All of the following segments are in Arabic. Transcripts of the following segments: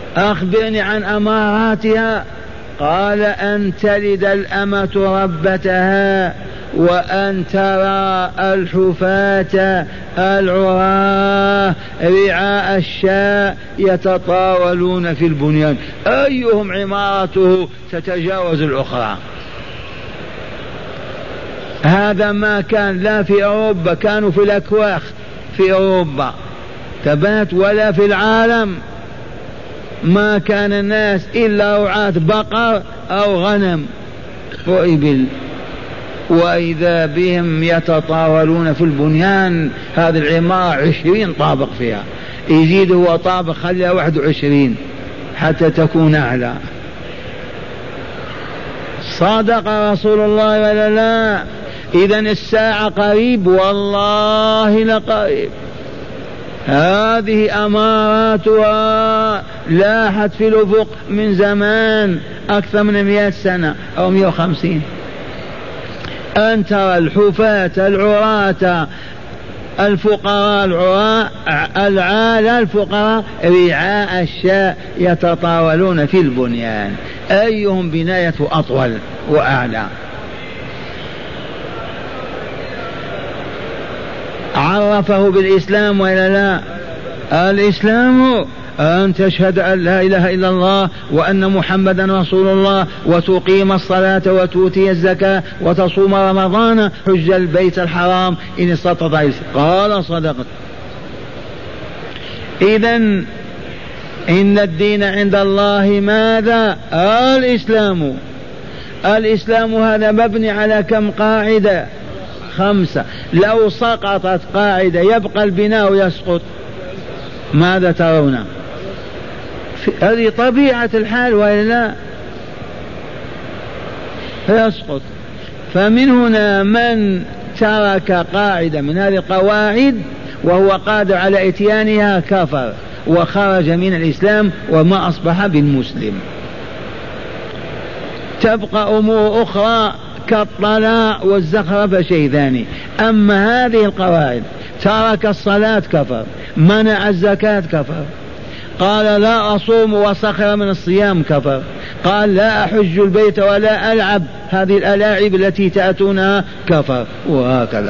أخبرني عن أماراتها. قال أن تلد الأمة ربتها، وأن ترى الحفاة العراة رعاء الشاء يتطاولون في البنيان، أيهم عمارته تتجاوز الأخرى. هذا ما كان لا في أوروبا، كانوا في الأكواخ في أوروبا تبات، ولا في العالم ما كان الناس إلا رعاة بقر أو غنم وإبل، وإذا بهم يتطاولون في البنيان. هذه العمارة 20 طابق فيها، يزيد هو طابق خليها 21 حتى تكون أعلى. صدق رسول الله ولا لا؟ إذن الساعة قريب، والله لقريب. هذه أماراتها لاحت في الأفق من زمان، أكثر من 100 سنة أو 150. أن ترى الحفاة العراة الفقراء العالى الفقراء رعاء الشاء يتطاولون في البنيان، أيهم بنايته أطول وأعلى. عرفه بالإسلام ولا لا؟ الإسلام أن تشهد أن لا إله إلا الله وأن محمدا رسول الله، وتقيم الصلاة وتؤتي الزكاة وتصوم رمضان، حج البيت الحرام إن استطعت. قال صدقت. إذن إن الدين عند الله ماذا؟ الإسلام. الإسلام هذا مبني على كم قاعدة؟ 5. لو سقطت قاعدة يبقى البناء يسقط. ماذا ترون؟ هذه طبيعة الحال وإلا يسقط. فمن هنا من ترك قاعدة من هذه القواعد وهو قادر على إتيانها كفر وخرج من الإسلام وما أصبح بالمسلم. تبقى أمور أخرى كالطلاق والزخرفة شيء ثاني. أما هذه القواعد، ترك الصلاة كفر، منع الزكاة كفر، قال لا أصوم وسخر من الصيام كفر، قال لا أحج البيت ولا ألعب هذه الألاعب التي تأتونها كفر، وهكذا.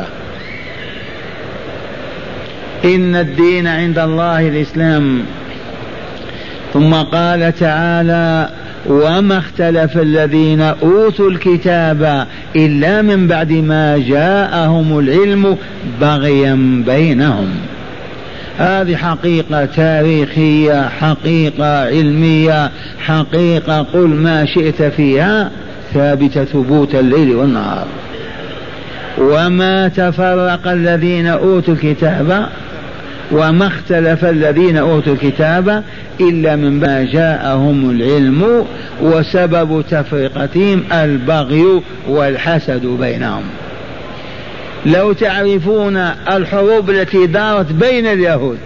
إن الدين عند الله الإسلام. ثم قال تعالى وما اختلف الذين أوتوا الكتاب إلا من بعد ما جاءهم العلم بغيا بينهم. هذه حقيقة تاريخية، حقيقة علمية، حقيقة قل ما شئت فيها، ثابتة ثبوت الليل والنهار. وما تفرق الذين أوتوا الكتاب وما اختلف الذين أوتوا الكتاب إلا من ما جاءهم العلم، وسبب تفرقتهم البغي والحسد بينهم. لو تعرفون الحروب التي دارت بين اليهود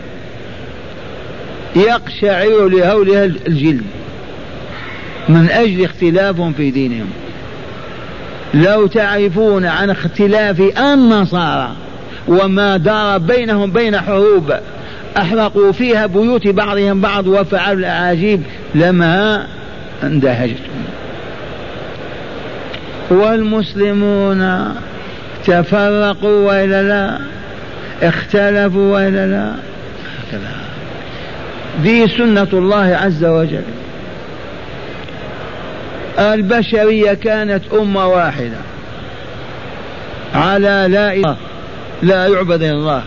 يقشعر لهولها الجلد من أجل اختلافهم في دينهم. لو تعرفون عن اختلاف النصارى وما دار بينهم بين حروب أحرقوا فيها بيوت بعضهم بعض وفعلوا الأعاجيب لما اندهشتم. والمسلمون تفرقوا وإلا لا؟ اختلفوا وإلا لا؟ هكذا. دي سنة الله عز وجل. البشرية كانت أمة واحدة على لا إله لا يعبد إلا الله،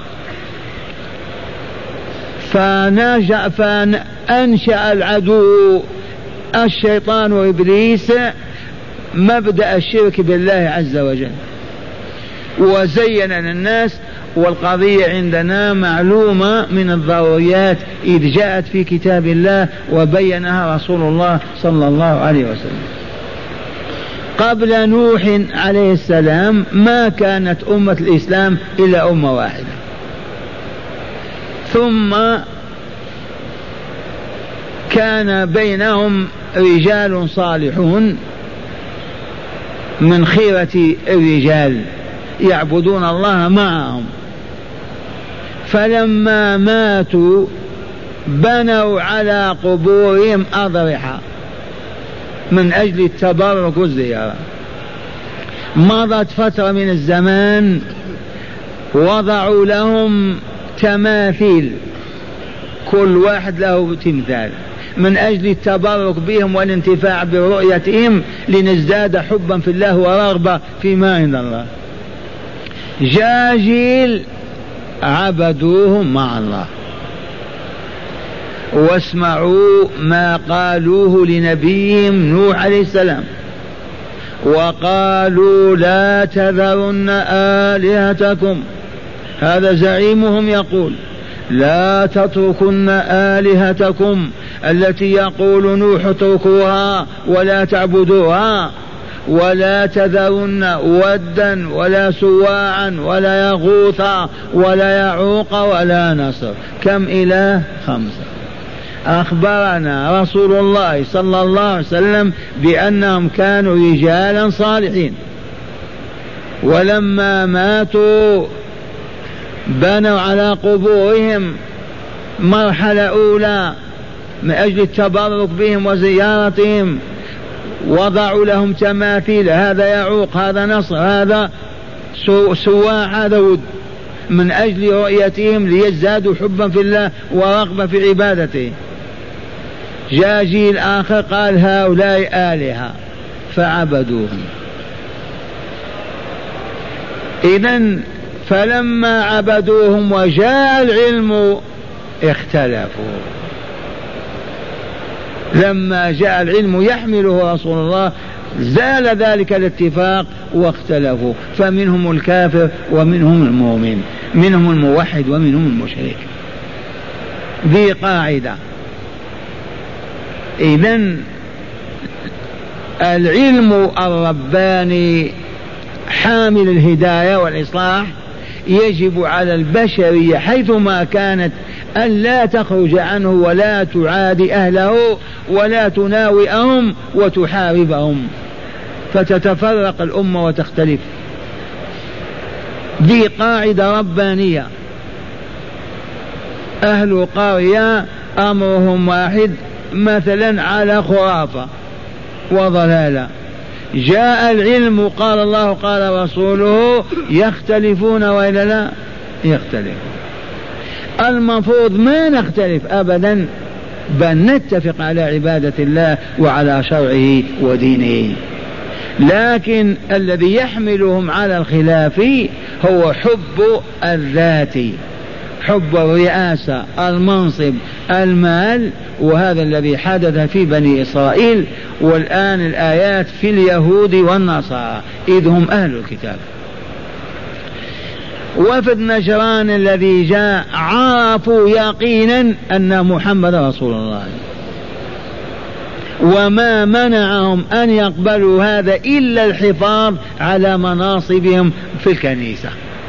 فأنشأ العدو الشيطان وإبليس مبدأ الشرك بالله عز وجل وزين للناس. والقضية عندنا معلومة من الضروريات إذ جاءت في كتاب الله وبينها رسول الله صلى الله عليه وسلم. قبل نوح عليه السلام ما كانت أمة الإسلام إلا أمة واحدة، ثم كان بينهم رجال صالحون من خيرة الرجال يعبدون الله معهم، فلما ماتوا بنوا على قبورهم أضرحة من أجل التبرك والزيارة. مضت فترة من الزمان وضعوا لهم تماثيل، كل واحد له تمثال من أجل التبرك بهم والانتفاع برؤيتهم لنزداد حبا في الله ورغبة فيما عند الله. جاء جيل عبدوهم مع الله، واسمعوا ما قالوه لنبيهم نوح عليه السلام، وقالوا لا تذرن آلهتكم. هذا زعيمهم يقول لا تتركن آلهتكم التي يقول نوح اتركوها ولا تعبدوها، ولا تذرن ودا ولا سواعا ولا يغوث ولا يعوق ولا نصر. كم إله؟ 5. أخبرنا رسول الله صلى الله عليه وسلم بأنهم كانوا رجالا صالحين، ولما ماتوا بنوا على قبورهم مرحلة أولى من أجل التبرك بهم وزيارتهم، وضعوا لهم تماثيل، هذا يعوق هذا نصر هذا سواع هذا ود، من أجل رؤيتهم ليزدادوا حبا في الله ورغبة في عبادته. جاء جيل آخر قال هؤلاء آلهة فعبدوهم. إذن فلما عبدوهم وجاء العلم اختلفوا. لما جاء العلم يحمله رسول الله زال ذلك الاتفاق واختلفوا، فمنهم الكافر ومنهم المؤمن، منهم الموحد ومنهم المشرك. ذي قاعدة. إذن العلم الرباني حامل الهداية والإصلاح يجب على البشرية حيثما كانت أن لا تخرج عنه ولا تعادي أهله ولا تناوئهم وتحاربهم فتتفرق الأمة وتختلف. دي قاعدة ربانية. أهل قرية أمرهم واحد مثلا على خرافة وضلالة، جاء العلم قال الله قال رسوله يختلفون وإلا لا يختلفون. المفروض ما نختلف أبدا، بل نتفق على عبادة الله وعلى شرعه ودينه. لكن الذي يحملهم على الخلاف هو حب الذات، حب الرئاسة، المنصب، المال، وهذا الذي حدث في بني إسرائيل، والآن الآيات في اليهود والنصارى إذ هم أهل الكتاب. وفد نجران الذي جاء عرفوا يقينا أن محمد رسول الله، وما منعهم أن يقبلوا هذا إلا الحفاظ على مناصبهم في الكنيسة.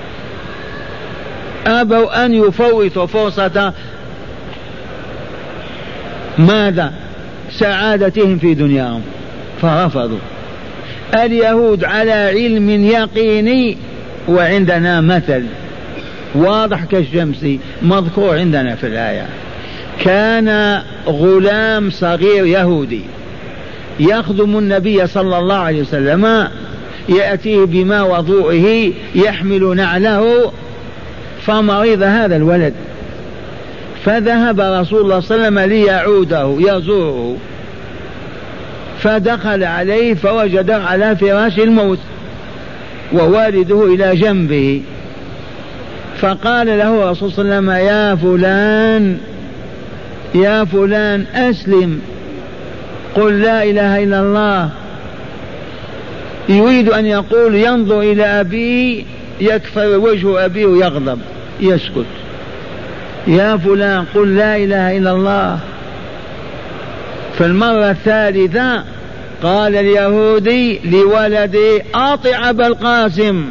أبوا أن يفوتوا فرصة ماذا؟ سعادتهم في دنياهم، فرفضوا. اليهود على علم يقيني، وعندنا مثل واضح كالشمس مذكور عندنا في الآية. كان غلام صغير يهودي يخدم النبي صلى الله عليه وسلم، يأتيه بما وضوئه يحمل نعله، فمرض هذا الولد، فذهب رسول الله صلى الله عليه وسلم ليعوده يزوره، فدخل عليه فوجد على فراش الموت ووالده إلى جنبه، فقال له رسول الله صلى الله عليه وسلم يا فلان أسلم، قل لا إله إلا الله. يريد أن يقول ينظر إلى أبيه يكفر وجه أبيه ويغضب، يسكت. يا فلان قل لا إله إلا الله. فالمرة الثالثة قال اليهودي لولده أطع أبا القاسم،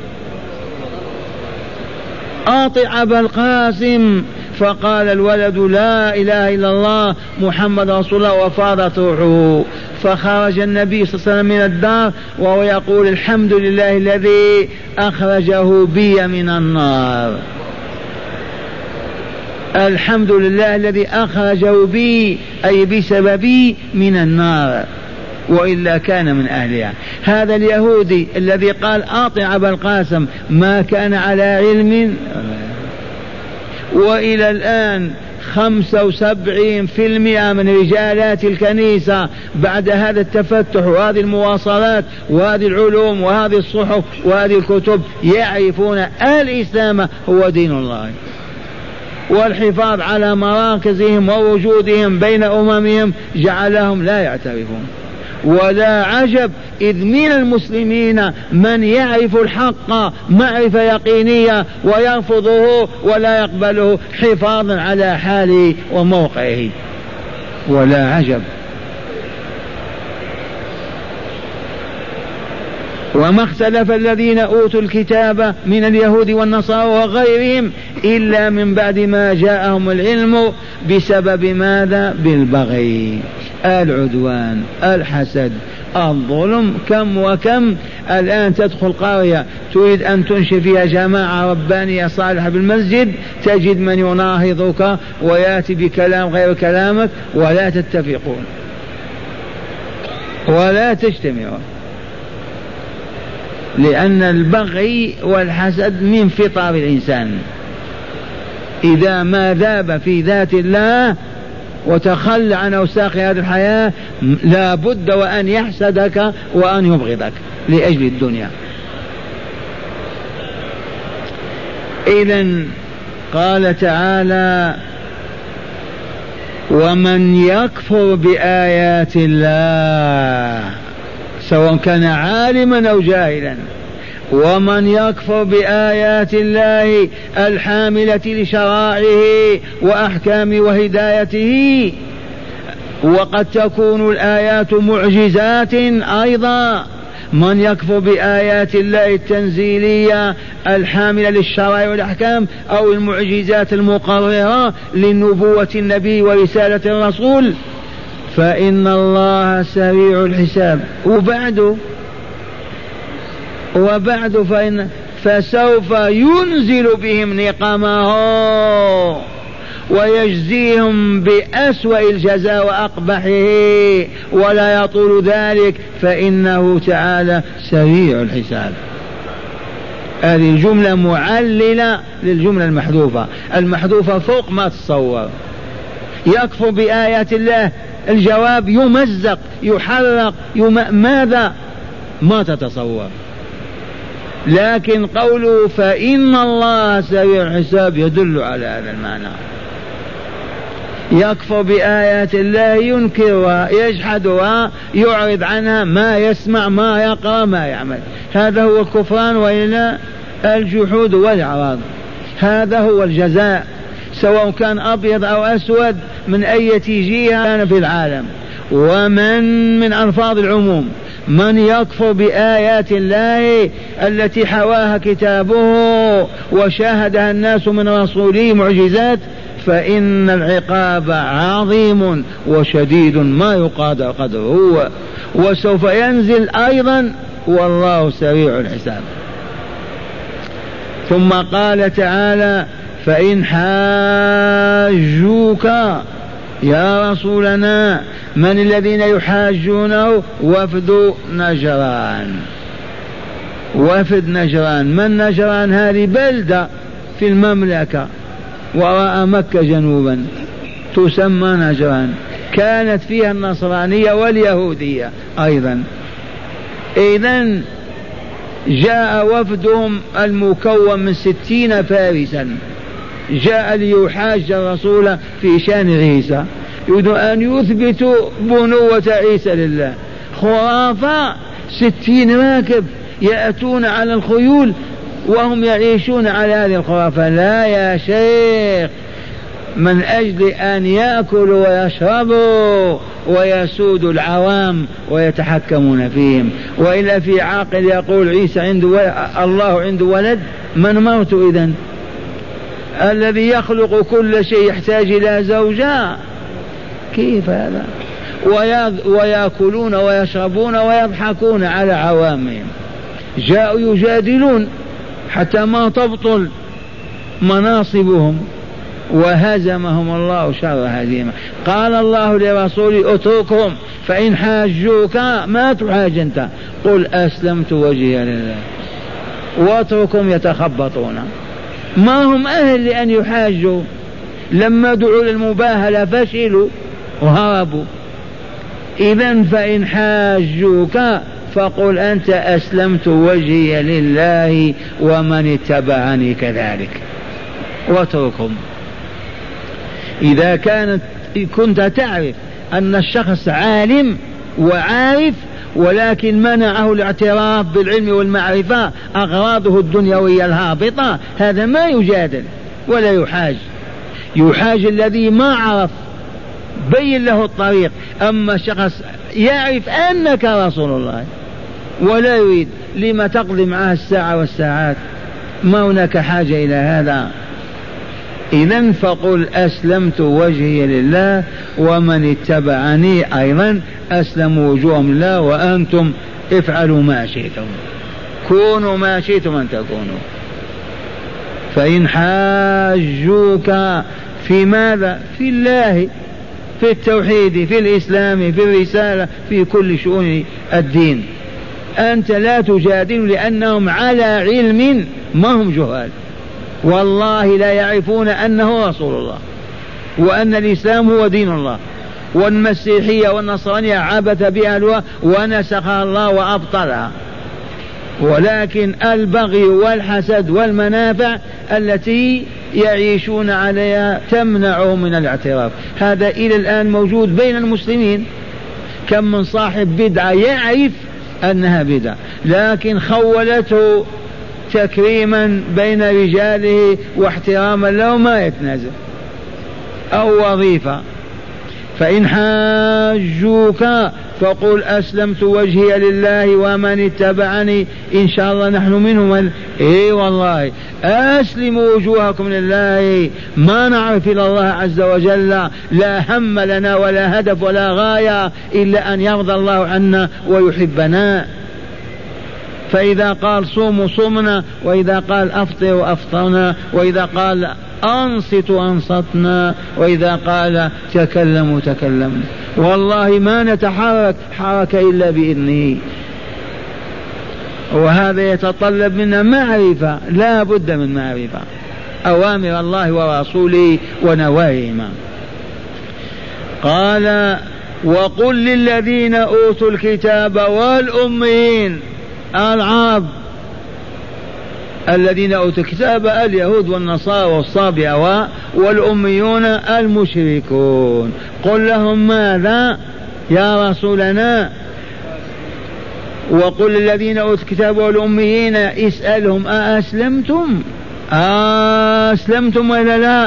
أطع أبا القاسم. فقال الولد لا إله إلا الله محمد رسول الله، وفاضت روحه. فخرج النبي صلى الله عليه وسلم من الدار وهو يقول الحمد لله الذي أخرجه بي من النار. الحمد لله الذي أخرجه بي أي بسببي من النار، وإلا كان من أهلها. هذا اليهودي الذي قال أطع أبا القاسم ما كان على علم، وإلى الآن 75% من رجالات الكنيسة بعد هذا التفتح وهذه المواصلات وهذه العلوم وهذه الصحف وهذه الكتب يعرفون الإسلام هو دين الله، والحفاظ على مراكزهم ووجودهم بين أممهم جعلهم لا يعترفون. ولا عجب إذ من المسلمين من يعرف الحق معرفة يقينية ويرفضه ولا يقبله حفاظا على حاله وموقعه، ولا عجب. وما اختلف الذين أوتوا الكتاب من اليهود والنصارى وغيرهم إلا من بعد ما جاءهم العلم بسبب ماذا؟ بالبغي، العدوان، الحسد، الظلم. كم وكم الآن تدخل قرية تريد أن تنشئ فيها جماعة ربانية صالحة بالمسجد، تجد من يناهضك ويأتي بكلام غير كلامك ولا تتفقون ولا تجتمعون، لأن البغي والحسد من فطر الإنسان. إذا ما ذاب في ذات الله وتخلى عن أوساخ هذه الحياة لا بد وأن يحسدك وأن يبغضك لأجل الدنيا. إذن قال تعالى: ومن يكفر بآيات الله سواء كان عالما أو جاهلا، ومن يكفر بآيات الله الحاملة لشرائعه وأحكام وهدايته، وقد تكون الآيات معجزات أيضا. من يكفر بآيات الله التنزيلية الحاملة للشرائع والأحكام أو المعجزات المقررة لنبوة النبي ورسالة الرسول فإن الله سريع الحساب. وبعد فسوف ينزل بهم نقمه ويجزيهم بأسوأ الجزاء وأقبحه ولا يطول ذلك، فإنه تعالى سريع الحساب. هذه الجملة معللة للجملة المحذوفة، المحذوفة فوق ما تصور. يكفر بآيات الله، الجواب يمزق يحرق ماذا ما تتصور. لكن قوله فإن الله سريع الحساب يدل على هذا المعنى. يكفر بآيات الله، ينكرها، يجحدها، يعرض عنها، ما يسمع، ما يقرأ، ما يعمل. هذا هو الكفران وإلا الجحود والإعراض. هذا هو الجزاء، سواء كان أبيض أو أسود من أي جهة كان في العالم. ومن من ألفاظ العموم من يكفر بآيات الله التي حواها كتابه وشاهدها الناس من رسوله معجزات، فإن العقاب عظيم وشديد ما يقادر قدره، وسوف ينزل أيضا، والله سريع الحساب. ثم قال تعالى: فإن حاجوك يا رسولنا. من الذين يحاجونه؟ وفد نجران. وفد نجران. من نجران؟ هذه بلدة في المملكة وراء مكة جنوبا تسمى نجران، كانت فيها النصرانية واليهودية أيضا. إذن جاء وفدهم المكون من 60 فارسا، جاء ليحاج الرسول في شأن عيسى، يريد أن يثبتوا بنوة عيسى لله. خرافة، 60 راكب يأتون على الخيول وهم يعيشون على هذه الخرافة. لا يا شيخ، من أجل أن يأكلوا ويشربوا ويسودوا العوام ويتحكمون فيهم. وإلا في عاقل يقول عيسى عنده الله عنده ولد؟ من موت إذن؟ الذي يخلق كل شيء يحتاج إلى زوجة؟ كيف هذا؟ ويأكلون ويشربون ويضحكون على عوامهم. جاءوا يجادلون حتى ما تبطل مناصبهم وهزمهم الله شر هزيمة. قال الله لرسوله اتركهم فإن حاجوك ما تحاج أنت، قل أسلمت وجهي لله، واتركهم يتخبطون، ما هم أهل لأن يحاجوا، لما دعوا للمباهلة فشلوا وهربوا. إذن فإن حاجوك فقل أنت أسلمت وجهي لله ومن اتبعني كذلك، واتركهم. إذا كنت تعرف أن الشخص عالم وعارف ولكن منعه الاعتراف بالعلم والمعرفة أغراضه الدنيوية الهابطة، هذا ما يجادل ولا يحاج. يحاج الذي ما عرف، بين له الطريق. أما شخص يعرف أنك رسول الله ولا يريد، لما تقضي معه الساعة والساعات؟ ما هناك حاجة إلى هذا. إذن فقل أسلمت وجهي لله ومن اتبعني أيضا أسلموا وجوههم لله، وأنتم افعلوا ما شئتم، كونوا ما شئتم أن تكونوا. فإن حاجوك في ماذا؟ في الله، في التوحيد، في الإسلام، في الرسالة، في كل شؤون الدين، أنت لا تجادل لأنهم على علم، ما هم جهال، والله لا يعرفون أنه رسول الله وأن الإسلام هو دين الله، والمسيحية والنصرانية عبث بها ونسخها الله وأبطلها، ولكن البغي والحسد والمنافع التي يعيشون عليها تمنعهم من الاعتراف. هذا إلى الآن موجود بين المسلمين. كم من صاحب بدعة يعرف أنها بدعة لكن خولته تكريما بين رجاله واحتراما له ما يتنازل، أو وظيفة. فإن حاجوك فقل أسلمت وجهي لله ومن اتبعني، إن شاء الله نحن منهم. إيه والله أسلموا وجوهكم لله، ما نعرف إلى الله عز وجل، لا هم لنا ولا هدف ولا غاية إلا أن يرضى الله عنا ويحبنا. فإذا قال صوموا صمنا، وإذا قال أفطروا أفطرنا، وإذا قال أنصتوا أنصتنا، وإذا قال تكلموا تكلمنا. والله ما نتحرك حركة إلا بإذنه، وهذا يتطلب منا معرفة، لا بد من معرفة أوامر الله ورسوله ونواهيهما. قال وقل للذين أوتوا الكتاب والأميين، العرب الذين أوتوا الكتاب اليهود والنصارى والصابئة، والأميون المشركون، قل لهم ماذا يا رسولنا؟ وقل للذين أوتوا الكتاب والأميين اسألهم أسلمتم؟ أسلمتم ولا لا؟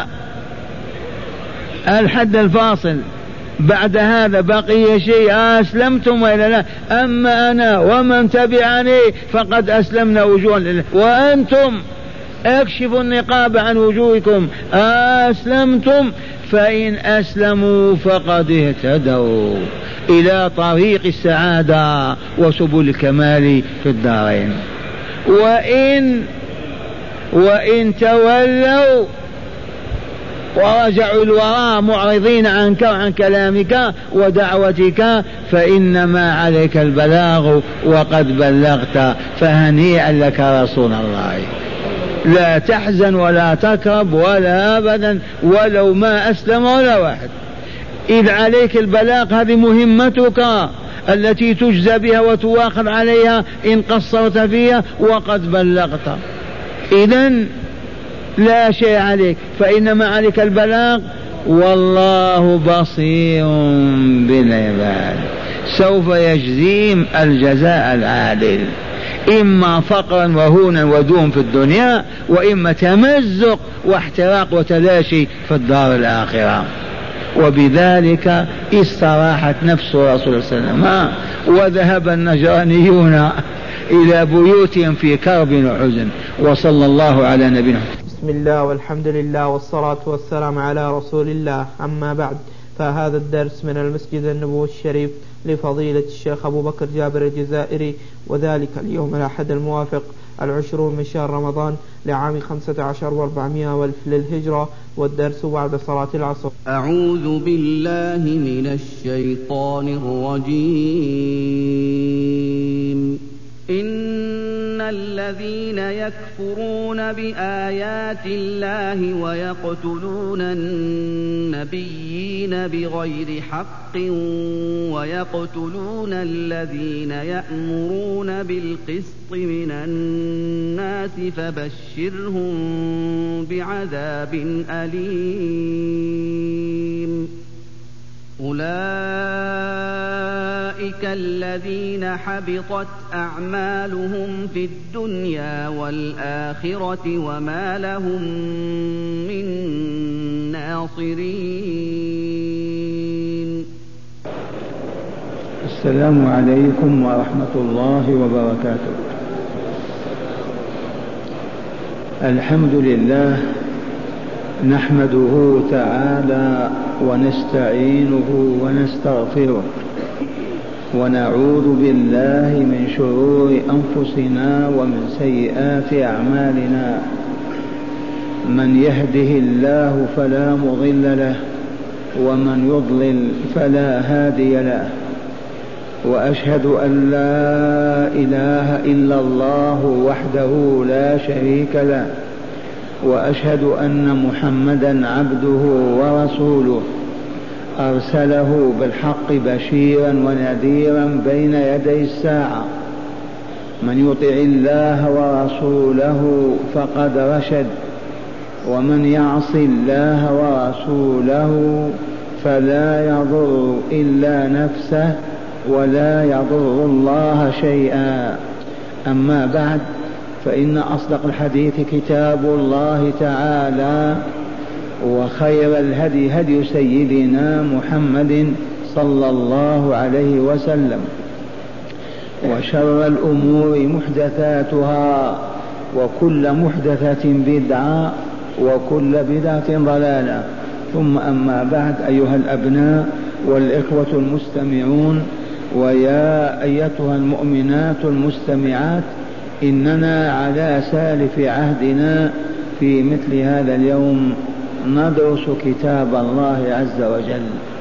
الحد الفاصل، بعد هذا بقي شيء، أسلمتم ولا لا؟ أما أنا ومن تبعني فقد أسلمنا وجوها لله، وأنتم اكشفوا النقاب عن وجوهكم، أسلمتم؟ فإن أسلموا فقد اهتدوا إلى طريق السعادة وسبل الكمال في الدارين. وإن تولوا ورجعوا الوراء معرضين عنك وعن كلامك ودعوتك فإنما عليك البلاغ وقد بلغت، فهنيئا لك رسول الله. لا تحزن ولا تكرب ولا أبدا ولو ما أسلم ولا واحد، إذ عليك البلاغ، هذه مهمتك التي تجزى بها وتواخذ عليها إن قصرت فيها، وقد بلغت. إذن لا شيء عليك، فإنما عليك البلاغ، والله بصير بالعباد، سوف يجزيهم الجزاء العادل، إما فقرا وهونا ودون في الدنيا، وإما تمزق واحتراق وتلاشي في الدار الآخرة. وبذلك استراحت نفس رسول الله صلى الله عليه وسلم، وذهب النجرانيون إلى بيوتهم في كرب وحزن. وصلى الله على نبينا. بسم الله والحمد لله والصلاة والسلام على رسول الله. أما بعد، فهذا الدرس من المسجد النبوي الشريف لفضيلة الشيخ أبو بكر جابر الجزائري، وذلك اليوم الأحد الموافق 20 من شهر رمضان لعام 15,400 للهجرة، والدرس بعد صلاة العصر. أعوذ بالله من الشيطان الرجيم. إن الذين يكفرون بآيات الله ويقتلون النبيين بغير حق ويقتلون الذين يأمرون بالقسط من الناس فبشرهم بعذاب أليم. أولئك الذين حبطت أعمالهم في الدنيا والآخرة وما لهم من ناصرين. السلام عليكم ورحمة الله وبركاته. الحمد لله نحمده تعالى ونستعينه ونستغفره ونعوذ بالله من شرور أنفسنا ومن سيئات أعمالنا. من يهده الله فلا مضل له ومن يضلل فلا هادي له، وأشهد أن لا إله إلا الله وحده لا شريك له، وأشهد أن محمدا عبده ورسوله أرسله بالحق بشيرا ونذيرا بين يدي الساعة. من يطع الله ورسوله فقد رشد، ومن يعص الله ورسوله فلا يضر إلا نفسه ولا يضر الله شيئا. أما بعد، فإن أصدق الحديث كتاب الله تعالى، وخير الهدي هدي سيدنا محمد صلى الله عليه وسلم، وشر الأمور محدثاتها، وكل محدثة بدعة، وكل بدعة ضلالة. ثم أما بعد، أيها الأبناء والإخوة المستمعون، ويا أيتها المؤمنات المستمعات، إننا على سالف عهدنا في مثل هذا اليوم ندرس كتاب الله عز وجل،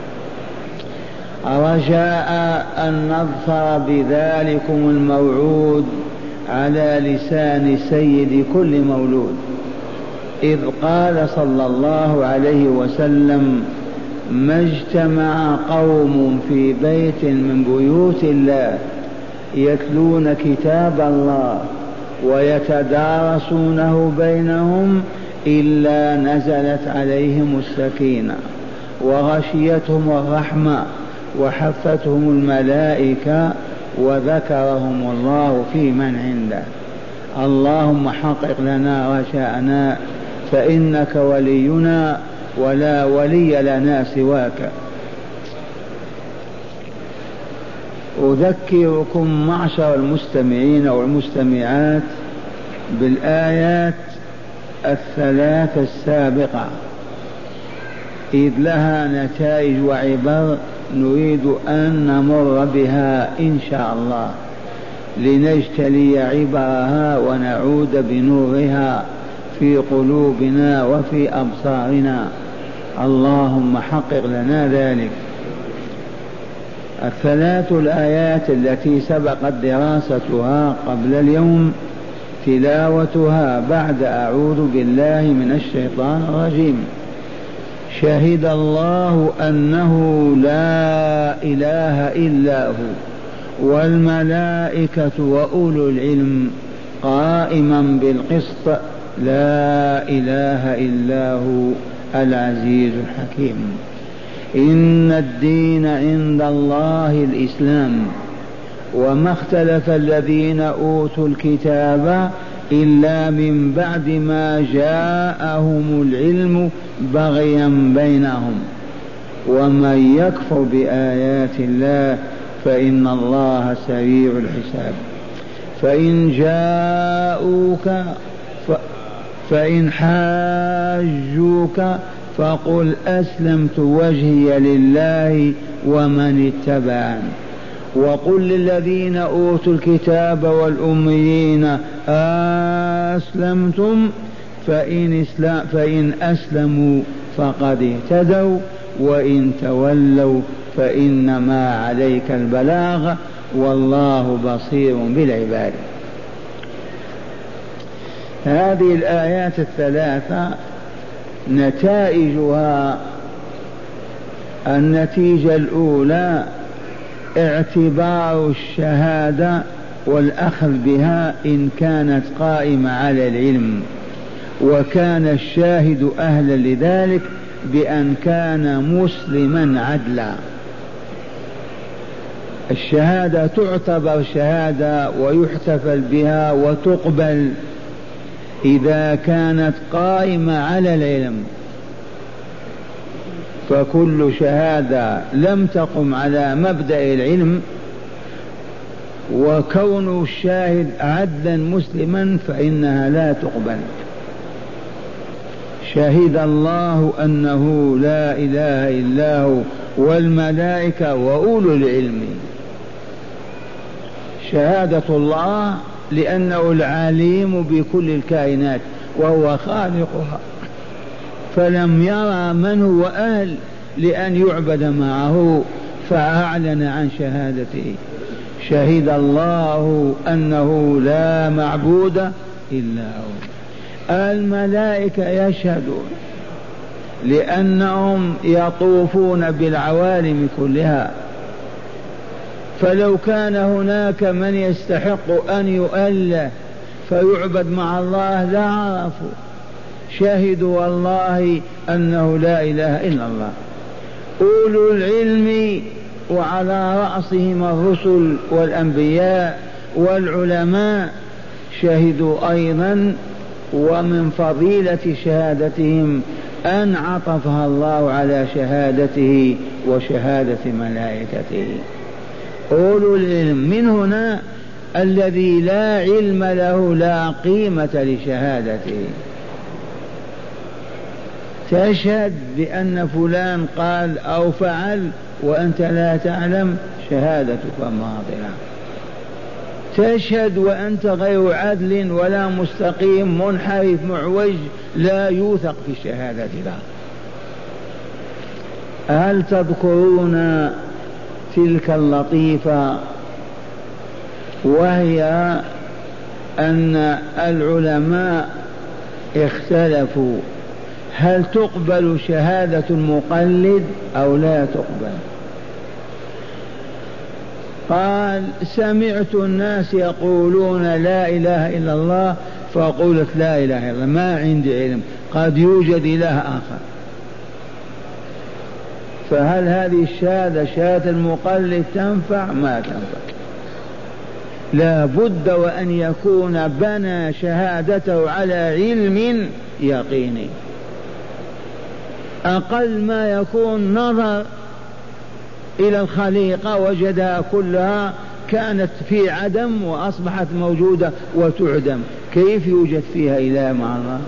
رجاء أن نظفر بذلكم الموعود على لسان سيد كل مولود، إذ قال صلى الله عليه وسلم: ما اجتمع قوم في بيت من بيوت الله يتلون كتاب الله ويتدارسونه بينهم إلا نزلت عليهم السكينة وغشيتهم الرحمة وحفتهم الملائكة وذكرهم الله في من عنده. اللهم حقق لنا رجاءنا، فإنك ولينا ولا ولي لنا سواك. أذكركم معشر المستمعين والمستمعات بالآيات الثلاث السابقة، إذ لها نتائج وعبر نريد أن نمر بها إن شاء الله لنجتلي عبرها ونعود بنورها في قلوبنا وفي أبصارنا. اللهم حقق لنا ذلك. الثلاث الآيات التي سبقت دراستها قبل اليوم تلاوتها بعد أعوذ بالله من الشيطان الرجيم. شهد الله أنه لا إله إلا هو والملائكة وأولو العلم قائما بالقسط لا إله إلا هو العزيز الحكيم. إن الدين عند الله الإسلام، وما اختلف الذين أوتوا الكتاب إلا من بعد ما جاءهم العلم بغيا بينهم، ومن يكفر بآيات الله فإن الله سريع الحساب. فإن حاجوك فقل أسلمت وجهي لله ومن اتبعني وقل للذين أوتوا الكتاب والأميين أسلمتم فإن أسلموا فقد اهتدوا وإن تولوا فإنما عليك البلاغ والله بصير بالعباد. هذه الآيات الثلاثة نتائجها: النتيجة الأولى اعتبار الشهادة والأخذ بها إن كانت قائمة على العلم، وكان الشاهد أهلا لذلك بأن كان مسلما عدلا. الشهادة تعتبر شهادة ويحتفل بها وتقبل إذا كانت قائمة على العلم، فكل شهادة لم تقم على مبدأ العلم وكون الشاهد عدلا مسلما فإنها لا تقبل. شهد الله أنه لا إله إلا هو والملائكة وأولو العلم. شهادة الله لأنه العليم بكل الكائنات وهو خالقها، فلم يرى من هو أهل لأن يعبد معه فأعلن عن شهادته. شهد الله أنه لا معبود إلا هو. الملائكة يشهدون لأنهم يطوفون بالعوالم كلها، فلو كان هناك من يستحق أن يؤله فيعبد مع الله لعرفوا. شهدوا والله أنه لا إله إلا الله. أولو العلم وعلى رأسهم الرسل والأنبياء والعلماء شهدوا أيضا، ومن فضيلة شهادتهم أن عطفها الله على شهادته وشهادة ملائكته. أولو العلم من هنا الذي لا علم له لا قيمة لشهادته. تشهد بأن فلان قال أو فعل وأنت لا تعلم، شهادتك باطلة. تشهد وأنت غير عدل ولا مستقيم، منحرف معوج، لا يوثق في الشهادة له. هل تذكرون تلك اللطيفة، وهي أن العلماء اختلفوا هل تقبل شهادة المقلد أو لا تقبل؟ قال: سمعت الناس يقولون لا إله إلا الله فقلت لا إله إلا الله، ما عندي علم، قد يوجد إله آخر. فهل هذه الشهادة شهادة المقلد تنفع؟ ما تنفع. لا بد وأن يكون بنى شهادته على علم يقيني. أقل ما يكون نظر إلى الخليقة وجدها كلها كانت في عدم وأصبحت موجودة وتعدم، كيف يوجد فيها إله مع الله؟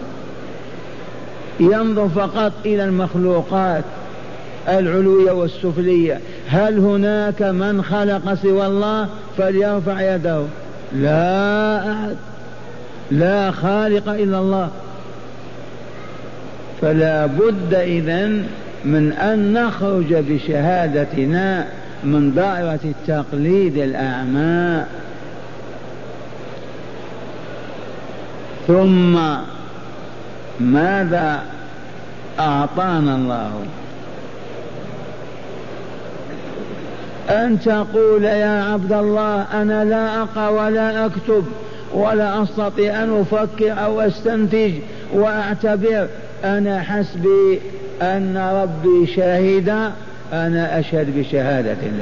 ينظر فقط إلى المخلوقات العلوية والسفلية. هل هناك من خلق سوى الله؟ فليرفع يده. لا أحد، لا خالق إلا الله. فلا بد إذن من أن نخرج بشهادتنا من دائرة التقليد الأعمى. ثم ماذا أعطانا الله؟ أن تقول يا عبد الله أنا لا أقرأ ولا أكتب ولا أستطيع أن أفكر أو أستنتج وأعتبر، أنا حسبي أن ربي شاهد، أنا أشهد بشهادة الله،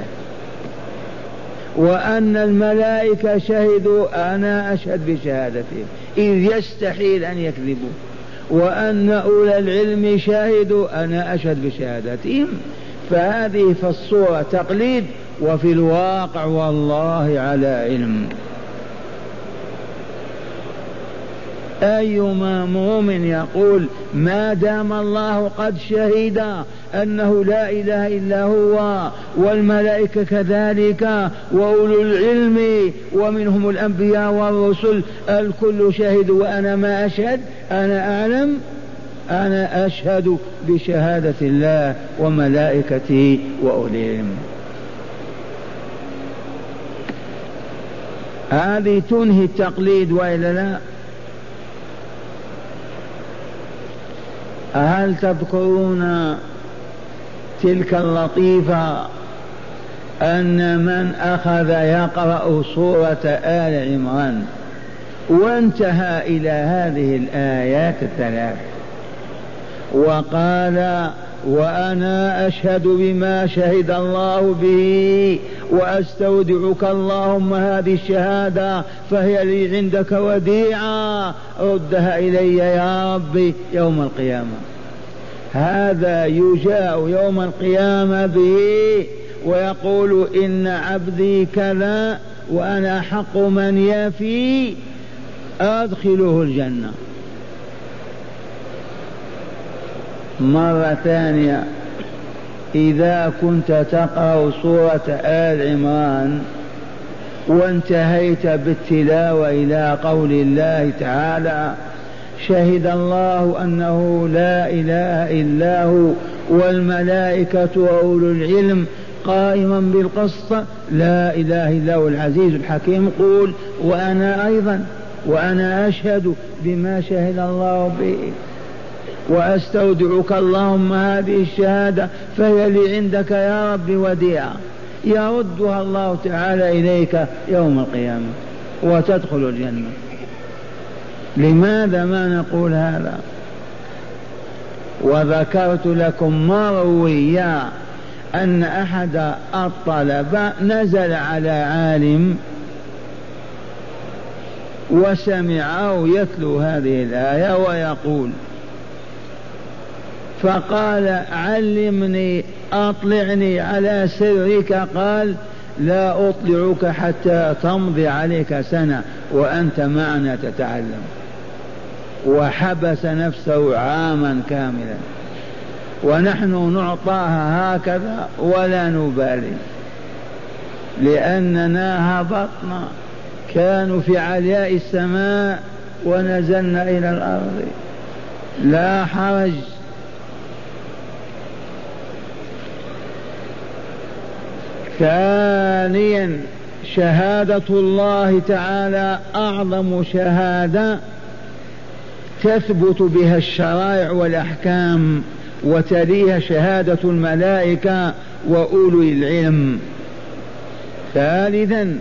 وأن الملائكة شهدوا، أنا أشهد بشهادتهم، إذ يستحيل أن يكذبوا، وأن أولى العلم شاهدوا، أنا أشهد بشهادتهم. فهذه في الصورة تقليد، وفي الواقع والله على علم. أيما مؤمن يقول ما دام الله قد شهد أنه لا إله إلا هو والملائكة كذلك وأولو العلم ومنهم الأنبياء والرسل الكل شهد وأنا ما أشهد، أنا أعلم، أنا أشهد بشهادة الله وملائكته وأولي العلم. هذه تنهي التقليد وإلا لا؟ هل تذكرون تلك اللطيفة أن من أخذ يقرأ سورة آل عمران وانتهى إلى هذه الآيات الثلاث وقال وأنا أشهد بما شهد الله به وأستودعك اللهم هذه الشهادة فهي لي عندك وديعة ردها إلي يا ربي يوم القيامة، هذا يجاء يوم القيامة به ويقول إن عبدي كذا وأنا حق من يفي أدخله الجنة. مرة ثانية، إذا كنت تقرأ سورة آل عمران وانتهيت بالتلاوة إلى قول الله تعالى شهد الله أنه لا إله إلا هو والملائكة وأولو العلم قائما بالقسط لا إله إلا هو العزيز الحكيم، قول وأنا أيضا وأنا أشهد بما شهد الله به وأستودعك اللهم هذه الشهادة فهي لي عندك يا رب وديعة، يردها الله تعالى إليك يوم القيامة وتدخل الجنة. لماذا ما نقول هذا؟ وذكرت لكم مرويا أن أحد الطلبة نزل على عالم وسمعه يتلو هذه الآية ويقول فقال علمني أطلعني على سرك، قال لا أطلعك حتى تمضي عليك سنة وأنت معنا تتعلم، وحبس نفسه عاما كاملا ونحن نعطاها هكذا ولا نبالي لأننا هبطنا، كانوا في علياء السماء ونزلنا إلى الأرض لا حرج. ثانيا شهادة الله تعالى أعظم شهادة تثبت بها الشرائع والأحكام وتليها شهادة الملائكة وأولو العلم. ثالثا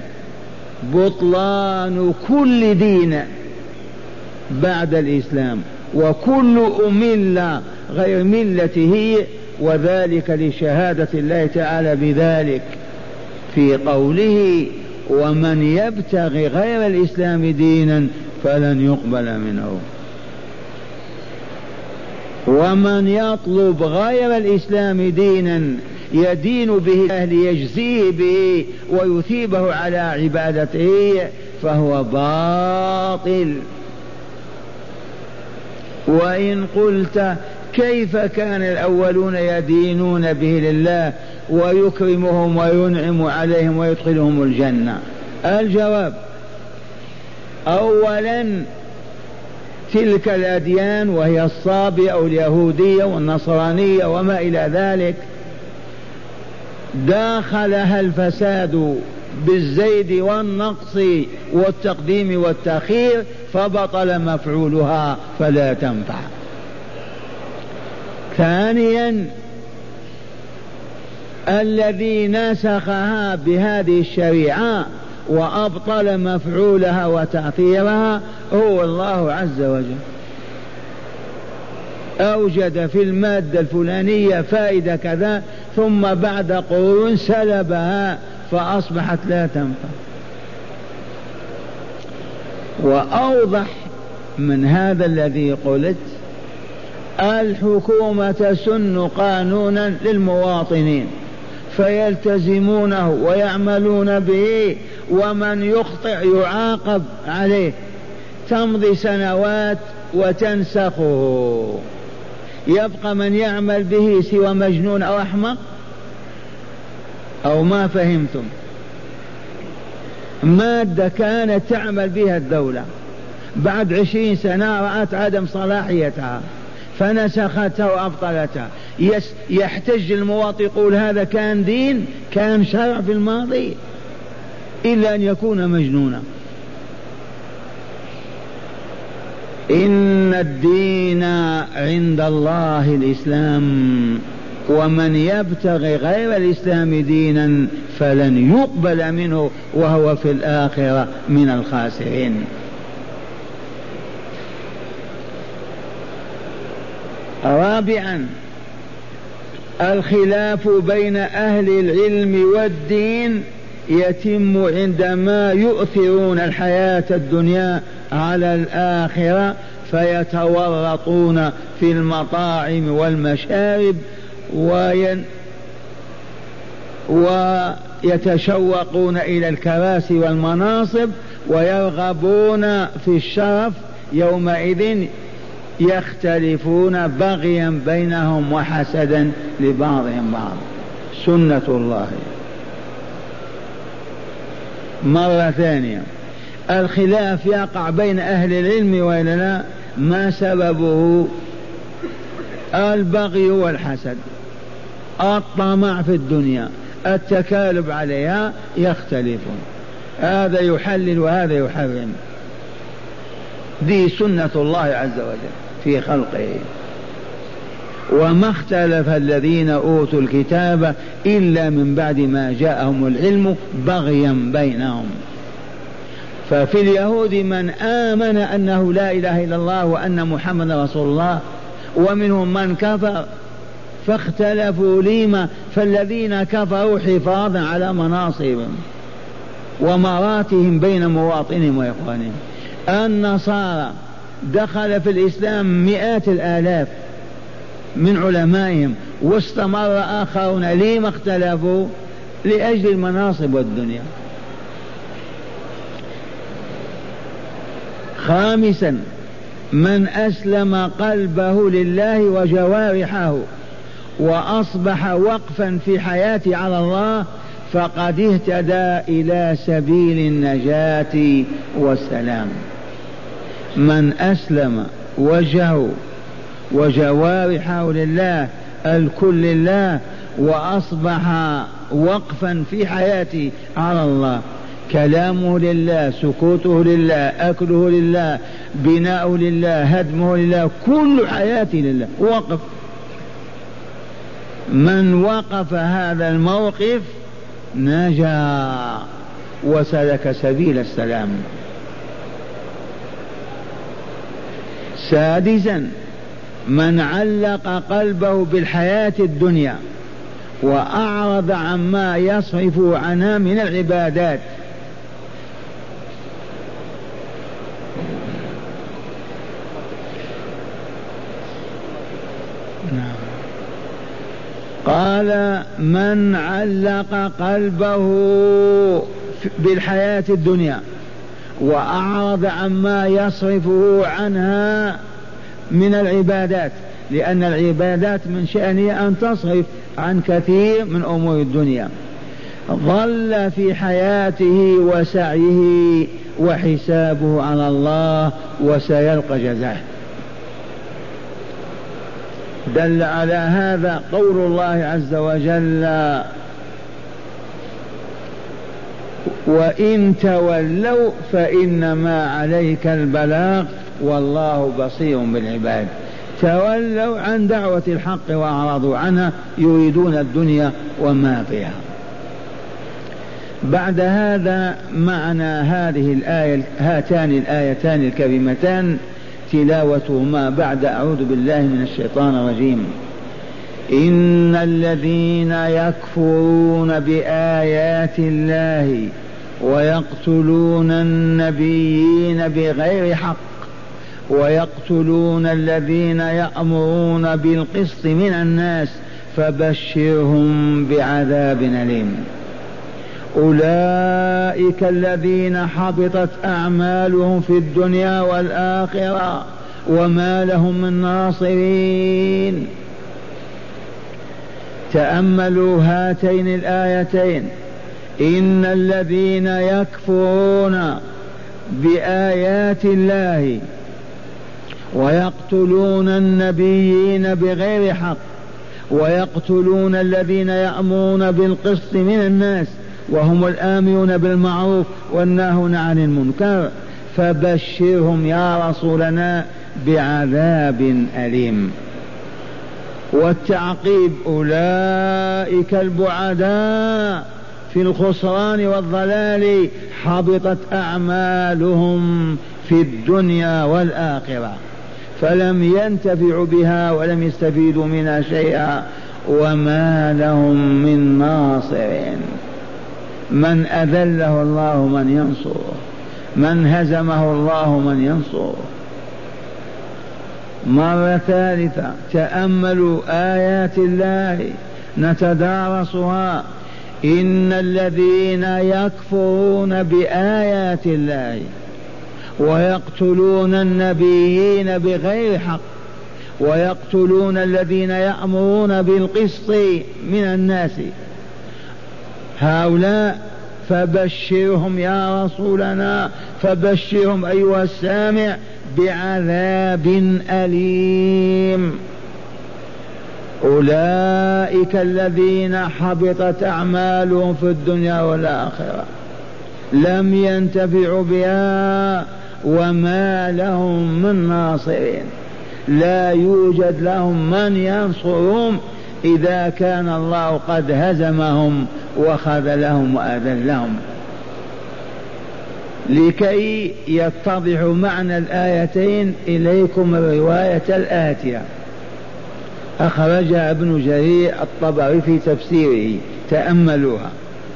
بطلان كل دين بعد الإسلام وكل ملة غير ملته، وذلك لشهادة الله تعالى بذلك في قوله ومن يبتغي غير الإسلام دينا فلن يقبل منه ومن يطلب غير الإسلام دينا يدين به أهل يجزيه به ويثيبه على عبادته فهو باطل. وإن قلت كيف كان الأولون يدينون به لله ويكرمهم وينعم عليهم ويدخلهم الجنة؟ الجواب أولا تلك الأديان وهي الصابئة أو اليهودية والنصرانية وما إلى ذلك داخلها الفساد بالزيد والنقص والتقديم والتأخير فبطل مفعولها فلا تنفع. ثانيا الذي نسخها بهذه الشريعة وأبطل مفعولها وتأثيرها هو الله عز وجل، أوجد في المادة الفلانية فائدة كذا ثم بعد قرون سلبها فأصبحت لا تنفع. وأوضح من هذا الذي قلت الحكومة تسن قانونا للمواطنين فيلتزمونه ويعملون به ومن يخطئ يعاقب عليه، تمضي سنوات وتنسخه، يبقى من يعمل به سوى مجنون أو أحمق؟ أو ما فهمتم؟ مادة كانت تعمل بها الدولة، بعد 20 سنة رأت عدم صلاحيتها فنسختها وأبطلتها، يحتج المواطن يقول هذا كان دين، كان شرع في الماضي، إلا أن يكون مجنونا. إن الدين عند الله الإسلام، ومن يبتغي غير الإسلام دينا فلن يقبل منه وهو في الآخرة من الخاسرين. رابعا، الخلاف بين أهل العلم والدين يتم عندما يؤثرون الحياة الدنيا على الآخرة، فيتورطون في المطاعم والمشارب ويتشوقون إلى الكراسي والمناصب ويرغبون في الشرف. يومئذ يختلفون بغيا بينهم وحسدا لبعضهم بعض، سنة الله. مرة ثانية، الخلاف يقع بين أهل العلم وإلا لا؟ ما سببه؟ البغي والحسد، الطمع في الدنيا، التكالب عليها، يختلفون، هذا يحلل وهذا يحرم. دي سنة الله عز وجل في خلقه. وما اختلف الذين أوتوا الكتاب إلا من بعد ما جاءهم العلم بغيا بينهم. ففي اليهود من آمن أنه لا إله إلا الله وأن محمد رسول الله، ومنهم من كفر، فاختلفوا. لما؟ فالذين كفروا حفاظا على مناصبهم ومراتهم بين مواطنهم وإخوانهم. النصارى دخل في الإسلام مئات الآلاف من علمائهم، واستمر آخرون. لما اختلفوا؟ لأجل المناصب والدنيا. خامسا، من أسلم قلبه لله وجوارحه وأصبح وقفا في حياته على الله فقد اهتدى إلى سبيل النجاة والسلام. من أسلم وجهه وجوارحه لله، الكل لله، وأصبح وقفا في حياته على الله، كلامه لله، سكوته لله، أكله لله، بناؤه لله، هدمه لله، كل حياته لله، وقف. من وقف هذا الموقف نجا وسلك سبيل السلام. سادسا، من علق قلبه بالحياة الدنيا وأعرض عما يصرف عنها من العبادات. قال من علق قلبه بالحياة الدنيا وأعرض عما يصرفه عنها من العبادات، لأن العبادات من شأنها أن تصرف عن كثير من أمور الدنيا، ظل في حياته وسعيه وحسابه على الله وسيلقى جزاءه. دل على هذا قول الله عز وجل: وإن تولوا فإنما عليك البلاغ والله بصير بالعباد. تولوا عن دعوة الحق وأعرضوا عنها، يريدون الدنيا وما فيها. بعد هذا معنى هذه الآية، هاتان الآيتان الكريمتان تلاوتهما بعد أعوذ بالله من الشيطان الرجيم: إن الذين يكفرون بآيات الله ويقتلون النبيين بغير حق ويقتلون الذين يأمرون بالقسط من الناس فبشرهم بعذاب أليم. أولئك الذين حبطت أعمالهم في الدنيا والآخرة وما لهم من ناصرين. تأملوا هاتين الآيتين: إن الذين يكفرون بآيات الله ويقتلون النبيين بغير حق ويقتلون الذين يأمرون بالقسط من الناس وهم الآمرون بالمعروف والناهون عن المنكر فبشرهم يا رسولنا بعذاب أليم. والتعقيب: أولئك البعداء في الخسران والضلال حبطت أعمالهم في الدنيا والآخرة، فلم ينتفعوا بها ولم يستفيدوا منها شيئا وما لهم من ناصرين. من أذله الله من ينصره، من هزمه الله من ينصره. مرة ثالثة: تأملوا آيات الله نتدارسها. إن الذين يكفرون بآيات الله ويقتلون النبيين بغير حق ويقتلون الذين يأمرون بالقسط من الناس، هؤلاء فبشرهم يا رسولنا، فبشرهم أيها السامع بعذاب أليم. أولئك الذين حبطت أعمالهم في الدنيا والآخرة لم ينتفعوا بها وما لهم من ناصرين، لا يوجد لهم من ينصرهم إذا كان الله قد هزمهم وخذلهم وأذلهم. لكي يتضح معنى الآيتين إليكم الرواية الآتية أخرجها ابن جرير الطبري في تفسيره، تأملوها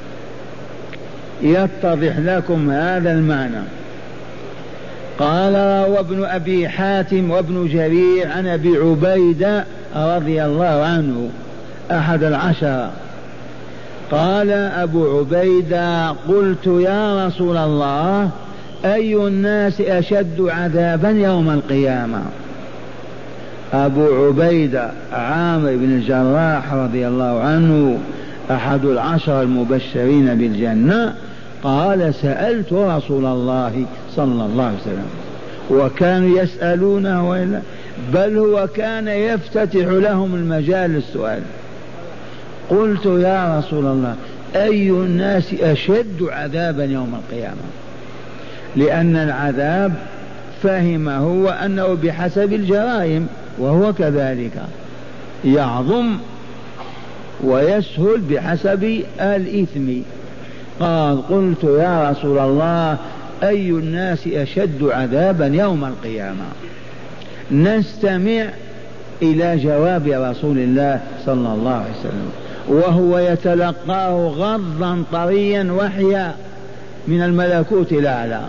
يتضح لكم هذا المعنى. قال وابن أبي حاتم وابن جرير عن أبي عبيدة رضي الله عنه أحد العشرة قال أبو عبيدة: قلت يا رسول الله أي الناس أشد عذابا يوم القيامة؟ أبو عبيدة عامر بن الجراح رضي الله عنه أحد العشر المبشرين بالجنة قال: سألت رسول الله صلى الله عليه وسلم، وكانوا يسألونه وإلا بل هو كان يفتتح لهم المجال للسؤال. قلت يا رسول الله أي الناس أشد عذابا يوم القيامة؟ لأن العذاب فهمه وأنه بحسب الجرائم، وهو كذلك يعظم ويسهل بحسب الإثم. قال: قلت يا رسول الله أي الناس أشد عذابا يوم القيامة؟ نستمع إلى جواب رسول الله صلى الله عليه وسلم وهو يتلقاه غضا طريا وحيا من الملكوت الأعلى.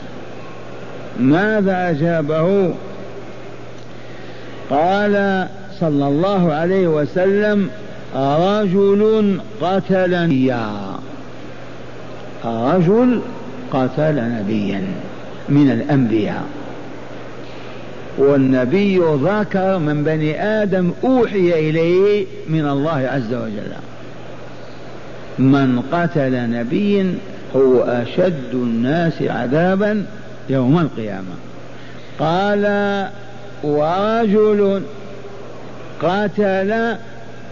ماذا أجابه؟ قال صلى الله عليه وسلم: رجل قتل نبيا، رجل قتل نبيا من الأنبياء، والنبي ذكر من بني آدم أوحي إليه من الله عز وجل. من قتل نبيا هو أشد الناس عذابا يوم القيامة. قال: ورجل قتل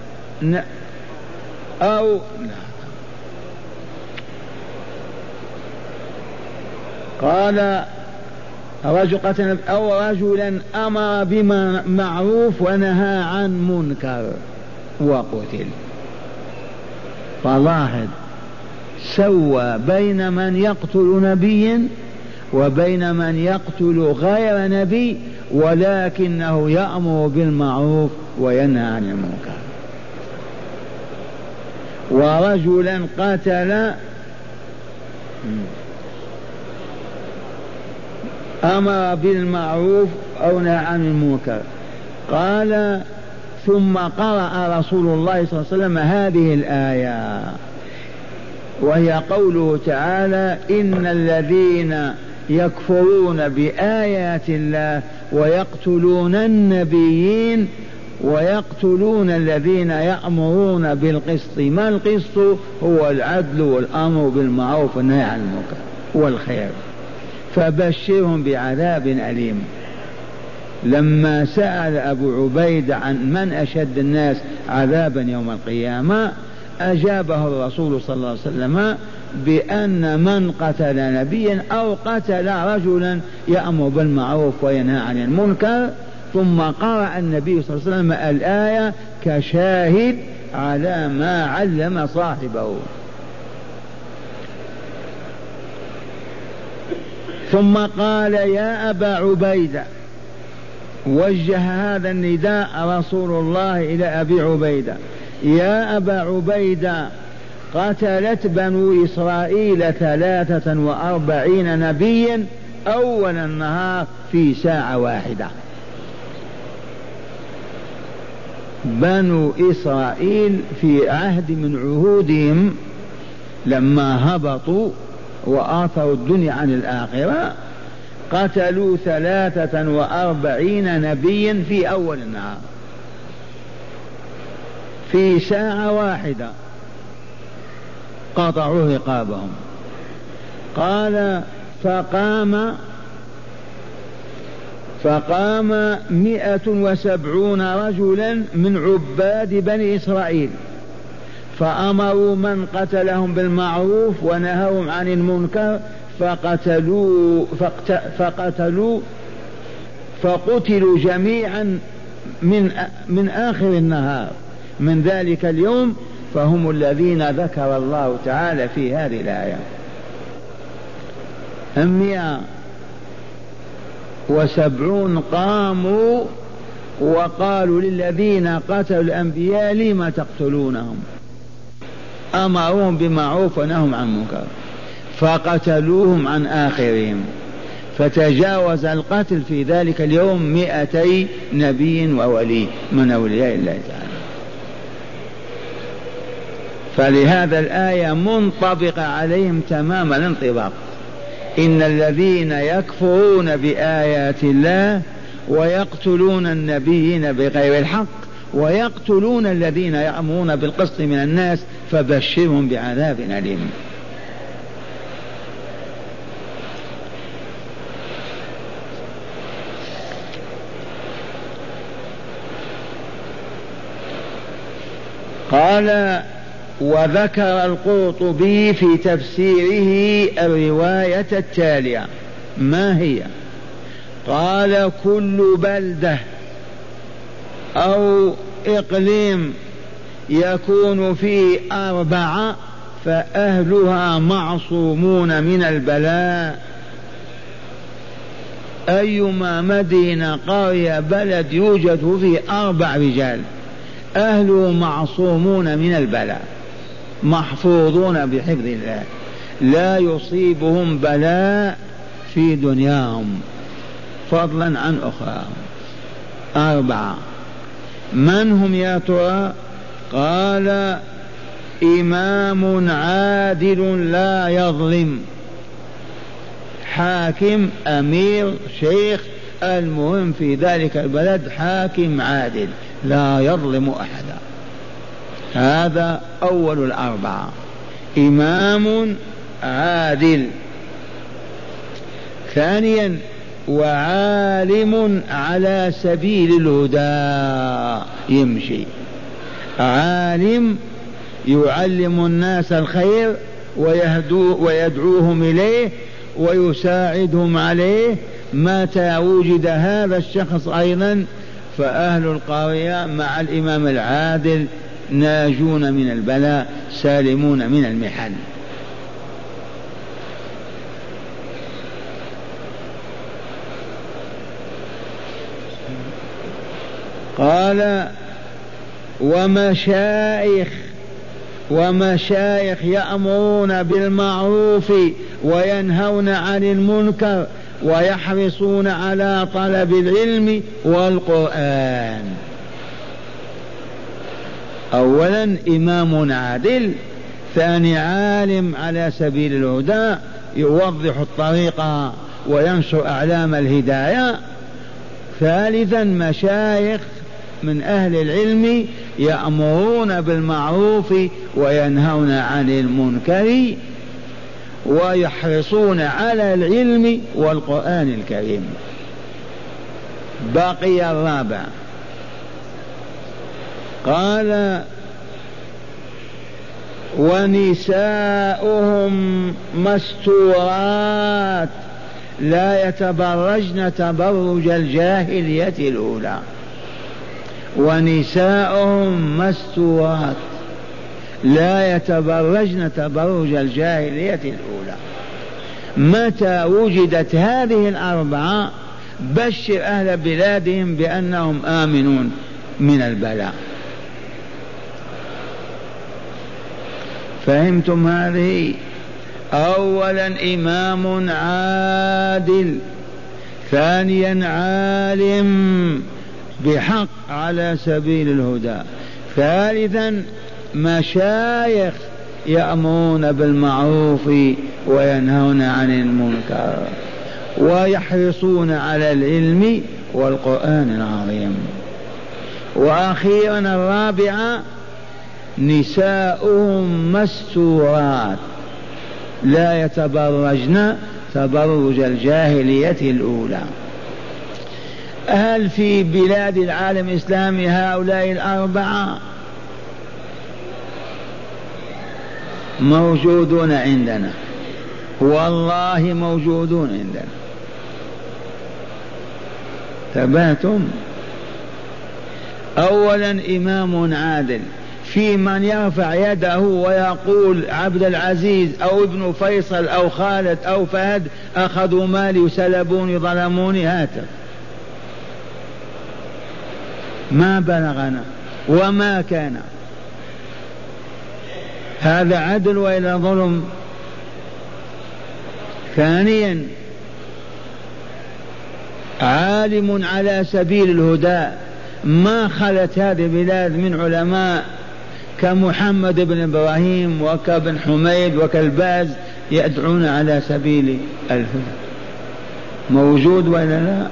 أو قال رجل قتل أو رجلا أمر بما معروف ونهى عن منكر وقتل. فلاحظ سوى بين من يقتل نبيا وبين من يقتل غير نبي، ولكنه يأمر بالمعروف وينهى عن المنكر. ورجلا قتل أمر بالمعروف أو نهى عن المنكر. قال: ثم قرأ رسول الله صلى الله عليه وسلم هذه الآية: وهي قوله تعالى: إن الذين يكفرون بآيات الله ويقتلون النبيين ويقتلون الذين يأمرون بالقسط. ما القسط؟ هو العدل والأمر بالمعروف والنهي عن المنكر والخير، فبشرهم بعذاب أليم. لما سأل أبو عبيدة عن من أشد الناس عذابا يوم القيامة أجابه الرسول صلى الله عليه وسلم بأن من قتل نبيا أو قتل رجلا يأمر بالمعروف وينهى عن المنكر، ثم قرأ النبي صلى الله عليه وسلم الآية كشاهد على ما علم صاحبه. ثم قال: يا أبا عبيدة، وجه هذا النداء رسول الله إلى أبي عبيدة: يا أبا عبيدة، قتلت بنو إسرائيل 43 نبيا أول النهار في ساعة واحدة. بنو إسرائيل في عهد من عهودهم لما هبطوا وآثروا الدنيا عن الآخرة قتلوا 43 نبيا في أول النهار في ساعة واحدة، قطعوا رقابهم. قال: فقام 170 رجلا من عباد بني إسرائيل فأمروا من قتلهم بالمعروف ونهوا عن المنكر فقتلوا جميعا من آخر النهار من ذلك اليوم، فهم الذين ذكر الله تعالى في هذه الآية. 170 قاموا وقالوا للذين قتلوا الأنبياء: لم تقتلونهم؟ أمرهم بمعروف ونهوا عن منكر، فقتلوهم عن آخرهم، فتجاوز القتل في ذلك اليوم 200 نبي وولي من أولياء الله تعالى. فلهذا الآية منطبقة عليهم تمام الانطباق: إن الذين يكفرون بآيات الله ويقتلون النبيين بغير الحق ويقتلون الذين يأمرون بالقسط من الناس فبشرهم بعذاب أليم. قال: وذكر القرطبي في تفسيره الرواية التالية. ما هي؟ قال: كل بلدة أو إقليم يكون فيه 4 فأهلها معصومون من البلاء. أيما مدينة قرية بلد يوجد فيه 4 رجال أهله معصومون من البلاء، محفوظون بحفظ الله، لا يصيبهم بلاء في دنياهم فضلا عن أخراهم. 4. من هم يا ترى؟ قال: إمام عادل لا يظلم، حاكم أمير شيخ، المهم في ذلك البلد حاكم عادل لا يظلم أحدا. هذا أول 4، إمام عادل. ثانيا: وعالم على سبيل الهدى، يمشي عالم يعلم الناس الخير ويدعوهم إليه ويساعدهم عليه. متى وجد هذا الشخص أيضا فأهل القرية مع الإمام العادل ناجون من البلاء سالمون من المحن. قال: ومشايخ يأمرون بالمعروف وينهون عن المنكر ويحرصون على طلب العلم والقرآن. أولا إمام عادل، ثاني عالم على سبيل الهدى يوضح الطريق وينشر أعلام الهداية. ثالثا مشايخ من أهل العلم يأمرون بالمعروف وينهون عن المنكر ويحرصون على العلم والقرآن الكريم. بقي الرابع، قال ونساؤهم مستورات لا يتبرجن تبرج الجاهلية الأولى. ونساؤهم مستورات لا يتبرجن تبرج الجاهلية الأولى. متى وجدت هذه الأربعة بشر أهل بلادهم بأنهم آمنون من البلاء. فهمتم هذه؟ أولا إمام عادل، ثانيا عالم بحق على سبيل الهدى، ثالثا مشايخ يأمرون بالمعروف وينهون عن المنكر ويحرصون على العلم والقرآن العظيم. وأخيرا الرابعة نساؤهم مستورات لا يتبرجن تبرج الجاهلية الأولى. هل في بلاد العالم الإسلامي هؤلاء الأربعة؟ موجودون عندنا، والله موجودون عندنا. ثباتم. أولا إمام عادل، في من يرفع يده ويقول عبد العزيز أو ابن فيصل أو خالد أو فهد أخذوا مالي وسلبوني ظلموني، هاتف ما بلغنا وما كان. هذا عدل وإلى ظلم. ثانيا عالم على سبيل الهدى، ما خلت هذه البلاد من علماء كمحمد بن إبراهيم وكابن حميد وكالباز يدعون على سبيل الهدى. موجود ولا لا؟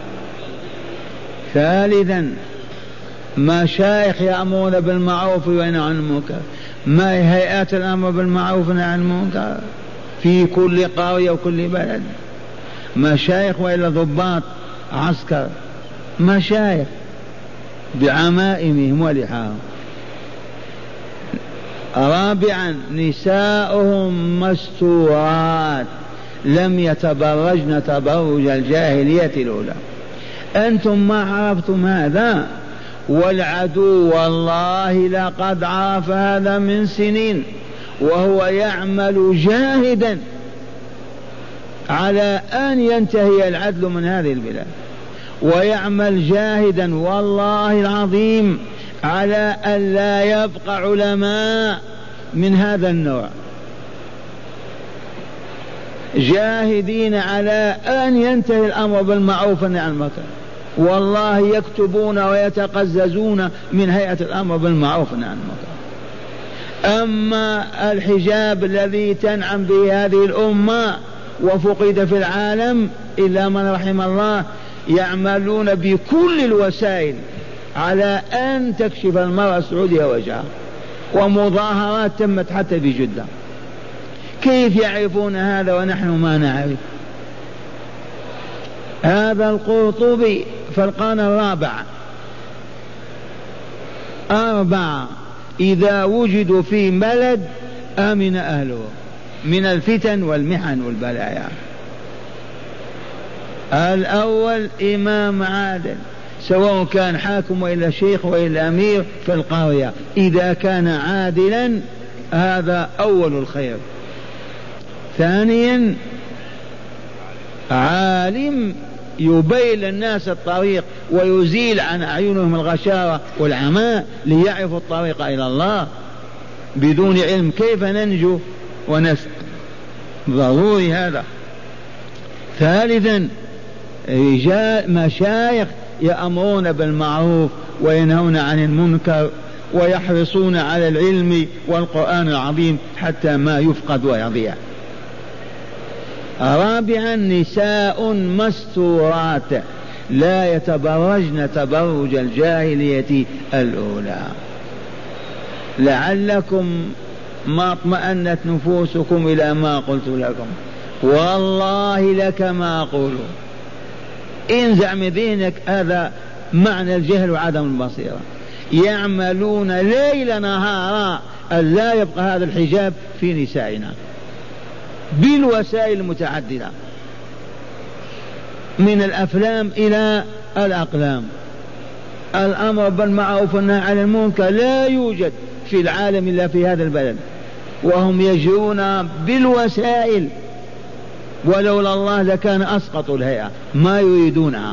ثالثا مشايخ يأمرون بالمعروف وينهون عن المنكر. ما هي هيئات الأمر بالمعروف والنهي عن المنكر في كل قرية وكل بلد؟ مشايخ وإلا ضباط عسكر، مشايخ بعمائمهم ولحاهم. رابعا نساؤهم مستورات لم يتبرجن تبرج الجاهلية الأولى. أنتم ما عرفتم هذا، والعدو والله لقد عرف هذا من سنين، وهو يعمل جاهدا على أن ينتهي العدل من هذه البلاد، ويعمل جاهدا والله العظيم على أن لا يبقى علماء من هذا النوع، جاهدين على أن ينتهي الأمر بالمعروف والنهي عن المنكر. والله يكتبون ويتقززون من هيئة الأمر بالمعروف والنهي عن المنكر. أما الحجاب الذي تنعم به هذه الأمة وفقد في العالم إلا من رحم الله، يعملون بكل الوسائل على أن تكشف المرأة السعودية وجهها، ومظاهرات تمت حتى بجدة. كيف يعرفون هذا ونحن ما نعرف؟ هذا القرطبي فرقان الرابع. 4 إذا وجدوا في بلد آمن أهله من الفتن والمحن والبلايا. الأول إمام عادل، سواء كان حاكم وإلا شيخ وإلا أمير في القرية، إذا كان عادلا هذا أول الخير. ثانيا عالم يبين للناس الطريق ويزيل عن أعينهم الغشاوة والعماء ليعرفوا الطريق إلى الله. بدون علم كيف ننجو ونسأل؟ ضروري هذا. ثالثا رجال مشايخ يأمرون بالمعروف وينهون عن المنكر ويحرصون على العلم والقرآن العظيم حتى ما يفقد ويضيع. رابعا نساء مستورات لا يتبرجن تبرج الجاهلية الأولى. لعلكم ما اطمأنت نفوسكم إلى ما قلت لكم، والله لك ما أقول. انزع من ذهنك هذا معنى الجهل وعدم البصيرة. يعملون ليل نهارا أن لا يبقى هذا الحجاب في نسائنا بالوسائل المتعددة، من الأفلام إلى الأقلام. الأمر بالمعروف والنهي عن المنكر لا يوجد في العالم إلا في هذا البلد، وهم يجرون بالوسائل، ولولا الله لكان أسقط الهيئة، ما يريدونها.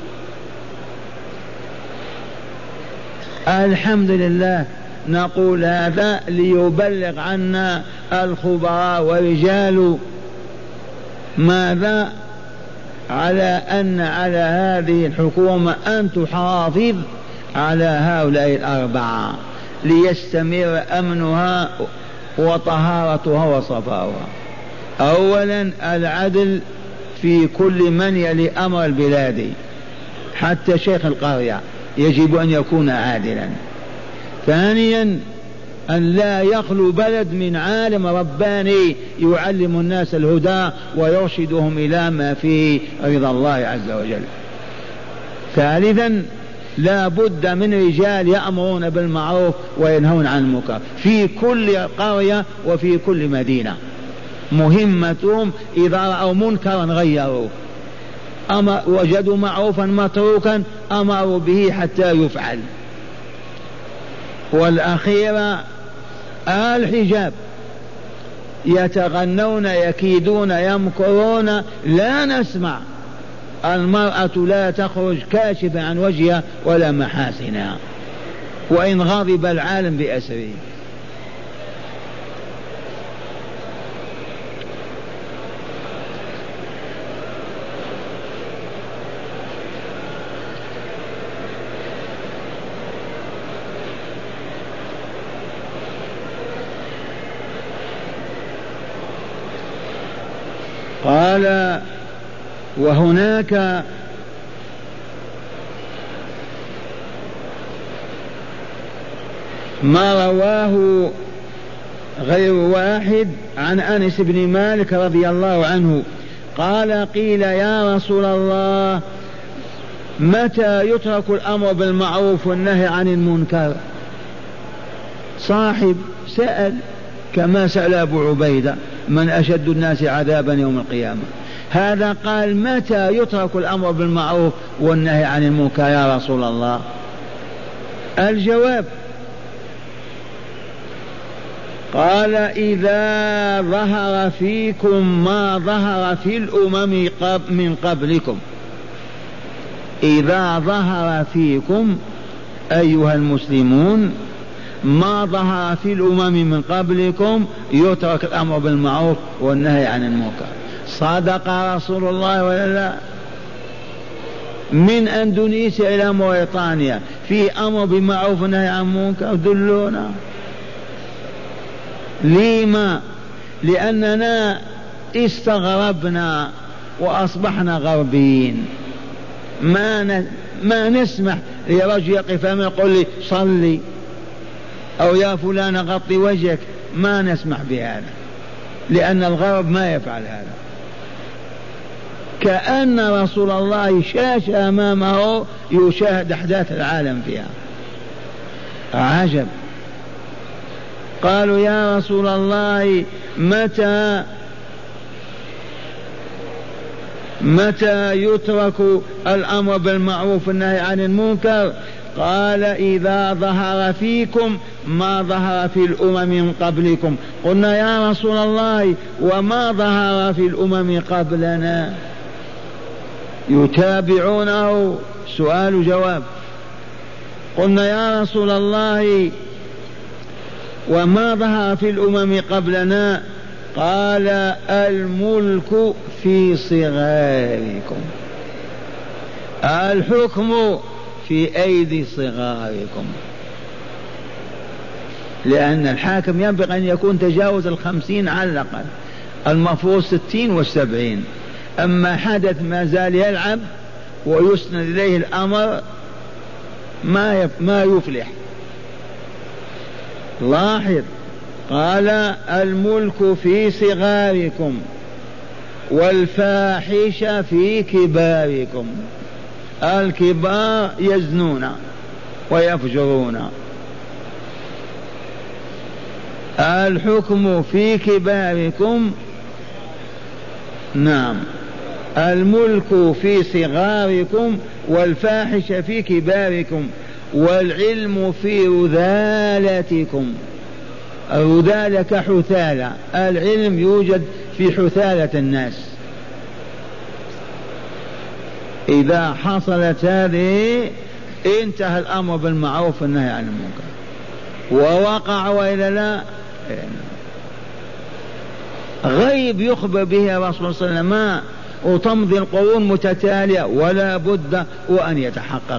الحمد لله نقول هذا ليبلغ عنا الخبراء ورجال ماذا، على أن على هذه الحكومة أن تحافظ على هؤلاء الأربعة ليستمر أمنها وطهارتها وصفاؤها. أولا العدل في كل من يلي أمر البلاد، حتى شيخ القرية يجب أن يكون عادلا. ثانيا أن لا يخلو بلد من عالم رباني يعلم الناس الهدى ويرشدهم إلى ما فيه رضا الله عز وجل. ثالثا لا بد من رجال يأمرون بالمعروف وينهون عن المنكر في كل قرية وفي كل مدينة. مهمتهم إذا رأوا منكرا غيروه، وجدوا معروفا متروكا أمروا به حتى يفعل. والأخيرة الحجاب، يتغنون يكيدون يمكرون، لا نسمع. المرأة لا تخرج كاشفة عن وجهها ولا محاسنها وإن غضب العالم بأسره. قال وهناك ما رواه غير واحد عن أنس بن مالك رضي الله عنه قال قيل يا رسول الله متى يترك الأمر بالمعروف والنهي عن المنكر؟ صاحب سأل كما سأل أبو عبيدة من أشد الناس عذابا يوم القيامة. هذا قال متى يترك الأمر بالمعروف والنهي عن المنكر يا رسول الله؟ الجواب قال إذا ظهر فيكم ما ظهر في الأمم من قبلكم. إذا ظهر فيكم أيها المسلمون ما ظهر في الأمم من قبلكم يترك الأمر بالمعروف والنهي عن المنكر. صدق رسول الله ولا لا؟ من أندونيسيا إلى موريطانيا في أمر بالمعروف والنهي عن المنكر. دلونا. لما؟ لأننا استغربنا وأصبحنا غربيين. ما نسمح لرجل يقف أمامي يقول لي صلي أو يا فلان غطي وجهك، ما نسمح بهذا، لأن الغرب ما يفعل هذا. كأن رسول الله شاشة أمامه يشاهد أحداث العالم فيها. عجب. قالوا يا رسول الله متى يترك الأمر بالمعروف والنهي عن المنكر؟ قال إذا ظهر فيكم ما ظهر في الأمم من قبلكم. قلنا يا رسول الله وما ظهر في الأمم قبلنا؟ يتابعونه سؤال جواب. قلنا يا رسول الله وما ظهر في الأمم قبلنا؟ قال الملك في صغاركم، الحكم في أيدي صغاركم. لأن الحاكم ينبغي أن يكون تجاوز 50 على الأقل، المفروض 60 و70. أما حدث ما زال يلعب ويسند إليه الأمر ما يفلح. لاحظ قال الملك في صغاركم والفاحشة في كباركم. الكبار يزنون ويفجرون، الحكم في كباركم. نعم، الملك في صغاركم والفاحشة في كباركم والعلم في رذالتكم. الرذالة كحثالة، العلم يوجد في حثالة الناس. إذا حصلت هذه انتهى الأمر بالمعروف والنهي عن المنكر، ووقع وإلا لا. غيب يخبر به الرسول صلى الله عليه وسلم وتمضي القرون متتالية ولا بد وأن يتحقق.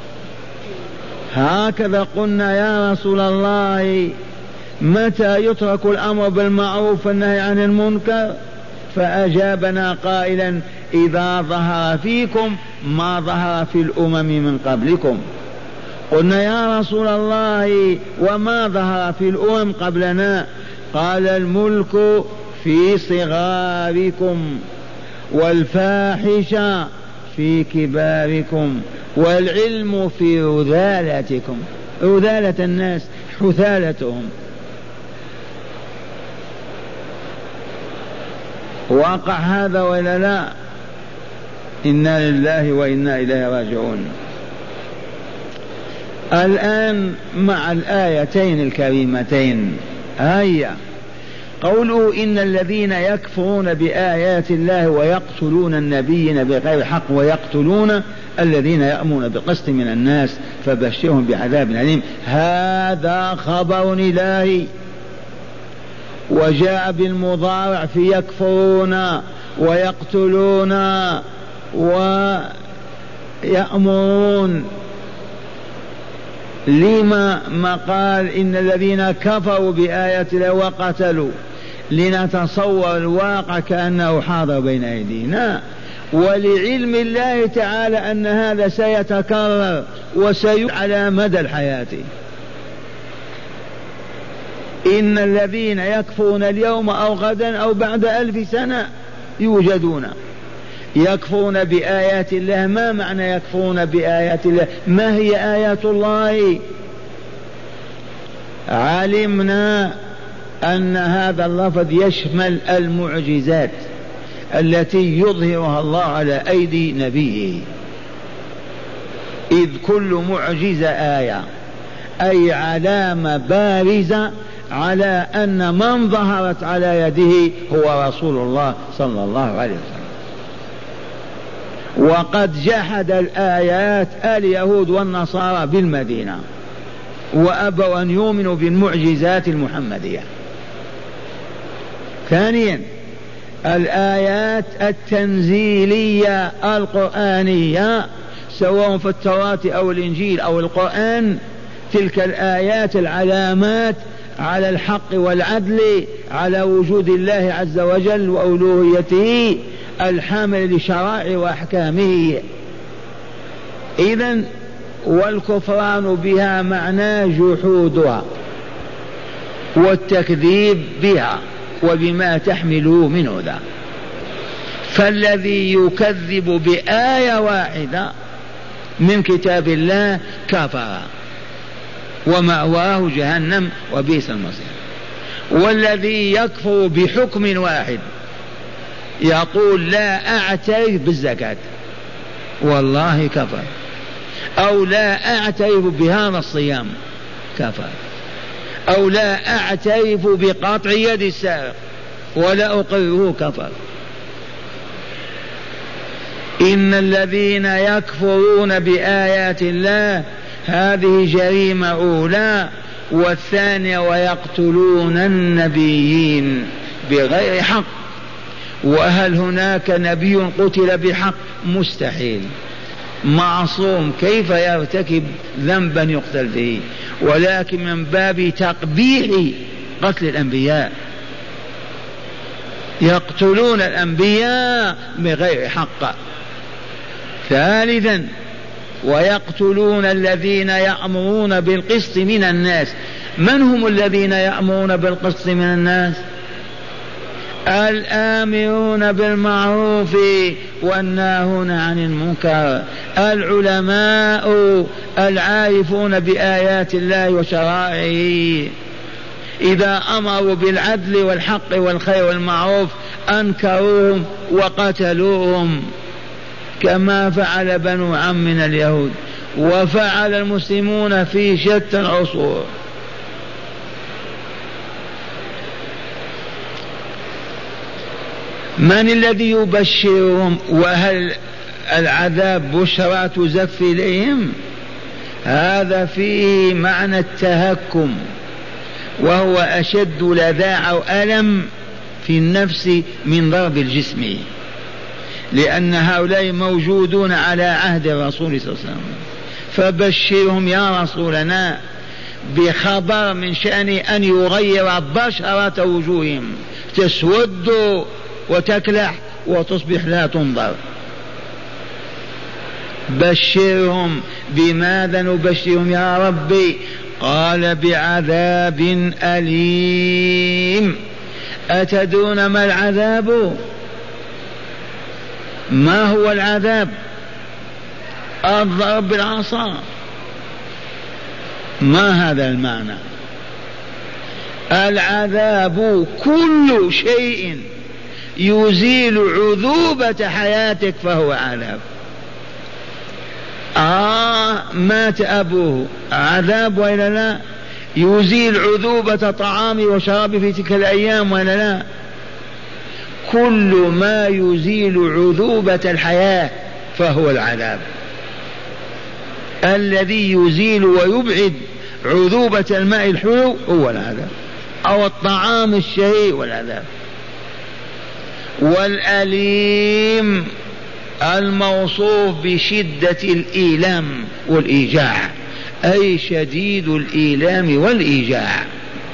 هكذا قلنا يا رسول الله متى يترك الأمر بالمعروف والنهي عن المنكر؟ فأجابنا قائلا إذا ظهر فيكم ما ظهر في الأمم من قبلكم. قلنا يا رسول الله وما ظهر في الأمم قبلنا؟ قال الملك في صغاركم والفاحشة في كباركم والعلم في رذالتكم. رذالة الناس حثالتهم. وقع هذا ولا لا؟ إنا لله وإنا إليه راجعون. الآن مع الآيتين الكريمتين هيا قوله إن الذين يكفرون بآيات الله ويقتلون النبيين بغير حق ويقتلون الذين يأمرون بالقسط من الناس فبشرهم بعذاب أليم. هذا خبر إلهي وجاء بالمضارع في يكفرون ويقتلون ويأمرون. لما ما قال إن الذين كفروا بآيات الله وقتلوا؟ لنتصور الواقع كأنه حاضر بين أيدينا، ولعلم الله تعالى أن هذا سيتكرر وسيكون على مدى الحياة. إن الذين يكفرون اليوم أو غدا أو بعد 1000 سنة يوجدون يكفرون بآيات الله. ما معنى يكفرون بآيات الله؟ ما هي آيات الله؟ علمنا أن هذا اللفظ يشمل المعجزات التي يظهرها الله على أيدي نبيه، إذ كل معجزة آية، أي علامة بارزة على أن من ظهرت على يده هو رسول الله صلى الله عليه وسلم. وقد جحد الآيات اليهود والنصارى بالمدينة وأبوا أن يؤمنوا بالمعجزات المحمدية. ثانيا الآيات التنزيلية القرآنية سواء في التوراة أو الإنجيل أو القرآن، تلك الآيات العلامات على الحق والعدل، على وجود الله عز وجل وألوهيته الحامل لشرائع وأحكامه. إذن والكفران بها معناه جحودها والتكذيب بها وبما تحمله من هدى. فالذي يكذب بآية واحدة من كتاب الله كفر ومأواه جهنم وبئس المصير. والذي يكفر بحكم واحد يقول لا أعترف بالزكاة والله كفر، أو لا أعترف بهذا الصيام كفر، أو لا أعترف بقطع يد السارق ولا أقره كفر. إن الذين يكفرون بآيات الله هذه جريمة أولى. والثانية ويقتلون النبيين بغير حق. وهل هناك نبي قتل بحق؟ مستحيل، معصوم، كيف يرتكب ذنبا يقتل به؟ ولكن من باب تقبيح قتل الأنبياء، يقتلون الأنبياء بغير حق. ثالثا ويقتلون الذين يأمرون بالقسط من الناس. من هم الذين يأمرون بالقسط من الناس؟ الآمرون بالمعروف والناهون عن المنكر، العلماء العارفون بآيات الله وشرائعه. إذا أمروا بالعدل والحق والخير والمعروف أنكروهم وقتلوهم، كما فعل بنو عمنا اليهود وفعل المسلمون في شتى العصور. من الذي يبشرهم؟ وهل العذاب بشرى تزف إليهم؟ هذا فيه معنى التهكم، وهو أشد لذاعة أو ألم في النفس من ضرب الجسم، لأن هؤلاء موجودون على عهد الرسول صلى الله عليه وسلم. فبشرهم يا رسولنا بخبر من شأن أن يغير بشرة وجوههم، تسود وتكلح وتصبح لا تنظر. بشرهم. بماذا نبشرهم يا ربي؟ قال بعذاب أليم. أتدرون ما العذاب؟ ما هو العذاب؟ الضرب بالعصا. ما هذا المعنى؟ العذاب كل شيء يزيل عذوبة حياتك فهو عذاب. مات أبوه عذاب وإلا لا؟ يزيل عذوبة طعامي وشرابي في تلك الأيام وإلا لا؟ كل ما يزيل عذوبة الحياة فهو العذاب. الذي يزيل ويبعد عذوبة الماء الحلو هو العذاب، أو الطعام الشهي والعذاب. والأليم الموصوف بشدة الإيلام والإيجاع، أي شديد الإيلام والإيجاع.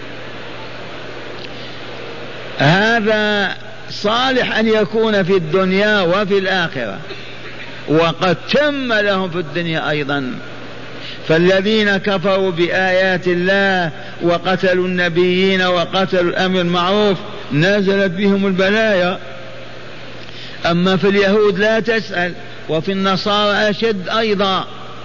هذا صالح أن يكون في الدنيا وفي الآخرة، وقد تم لهم في الدنيا أيضا. فالذين كفروا بآيات الله وقتلوا النبيين وقتلوا الأمر المعروف نزلت بهم البلايا. أما في اليهود لا تسأل، وفي النصارى أشد أيضا.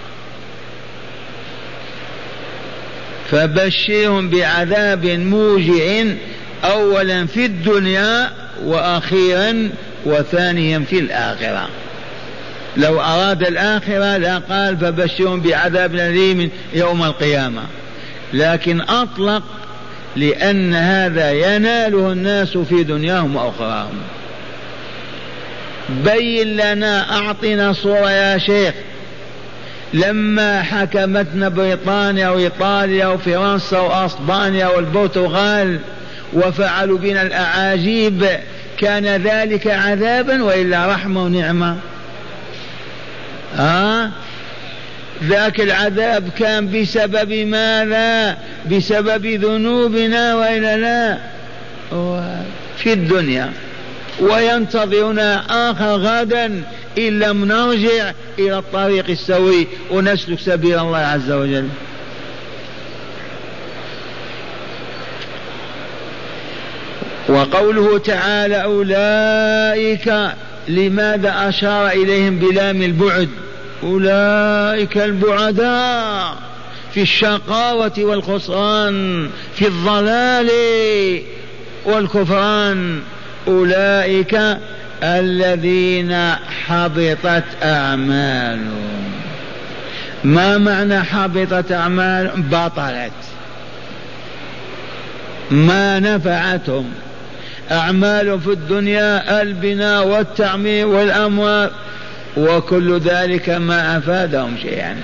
فبشرهم بعذاب موجع، أولا في الدنيا وأخيرا وثانيا في الآخرة. لو أراد الآخرة لا قال فبشرهم بعذاب أليم يوم القيامة، لكن أطلق لأن هذا يناله الناس في دنياهم وأخراهم. بين لنا، أعطنا صورة يا شيخ. لما حكمتنا بريطانيا وإيطاليا وفرنسا وأسبانيا والبرتغال وفعلوا بنا الأعاجيب، كان ذلك عذابا وإلا رحمة ونعمة؟ ذاك العذاب كان بسبب ماذا؟ بسبب ذنوبنا وإلا لا؟ في الدنيا. وينتظرنا آخر غدا إن لم نرجع إلى الطريق السوي ونسلك سبيل الله عز وجل. وقوله تعالى أولئك، لماذا أشار إليهم بلام البعد؟ أولئك البعداء في الشقاوة والخسران، في الضلال والكفران. أولئك الذين حبطت أعمالهم. ما معنى حبطت أعمالهم؟ بطلت، ما نفعتهم أعمالهم في الدنيا، البناء والتعمير والأموال وكل ذلك ما أفادهم شيئا.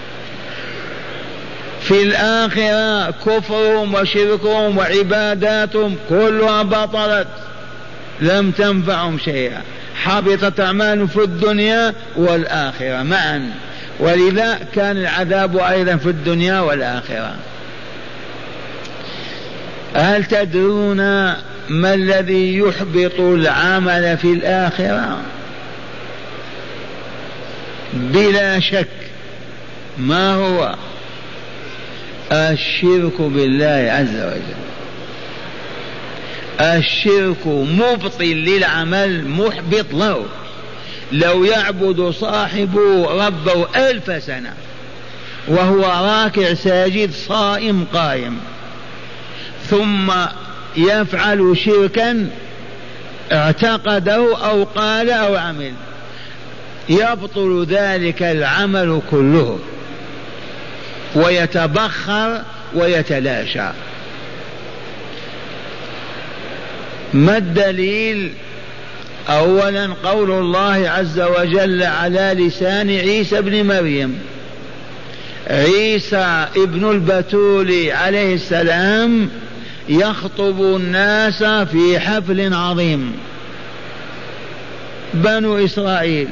في الآخرة كفرهم وشركهم وعباداتهم كلها بطلت، لم تنفعهم شيئا. حبطت أعمالهم في الدنيا والآخرة معا، ولذا كان العذاب أيضا في الدنيا والآخرة. هل تدرون ما الذي يحبط العمل في الآخرة؟ بلا شك. ما هو؟ الشرك بالله عز وجل. الشرك مبطل للعمل، محبط له. لو يعبد صاحبه ربه 1000 سنة وهو راكع ساجد صائم قائم، ثم يفعل شركا اعتقده أو قال أو عمل، يبطل ذلك العمل كله ويتبخر ويتلاشى. ما الدليل؟ أولا قول الله عز وجل على لسان عيسى ابن مريم. عيسى ابن البتول عليه السلام يخطب الناس في حفل عظيم، بنو إسرائيل.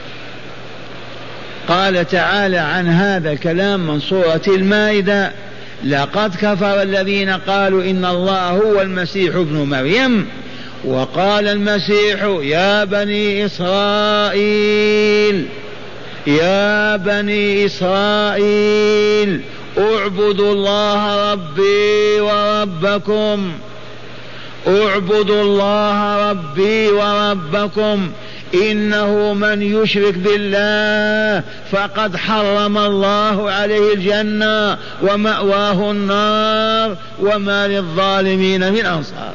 قال تعالى عن هذا الكلام من سورة المائدة: لقد كفر الذين قالوا إن الله هو المسيح ابن مريم، وقال المسيح يا بني إسرائيل يا بني إسرائيل اعبدوا الله ربي وربكم، اعبدوا الله ربي وربكم، إنه من يشرك بالله فقد حرم الله عليه الجنة ومأواه النار وما للظالمين من أنصار.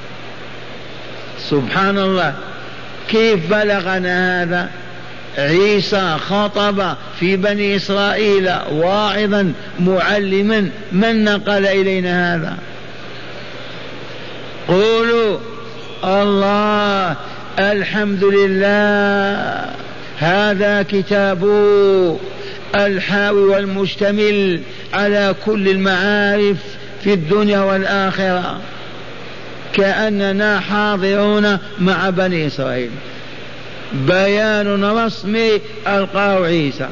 سبحان الله، كيف بلغنا هذا؟ عيسى خطب في بني إسرائيل واعظا معلما، من نقل إلينا هذا؟ قولوا الله. الحمد لله، هذا كتابه الحاوي والمشتمل على كل المعارف في الدنيا والآخرة، كأننا حاضرون مع بني إسرائيل. بيان رسمي ألقاه عيسى: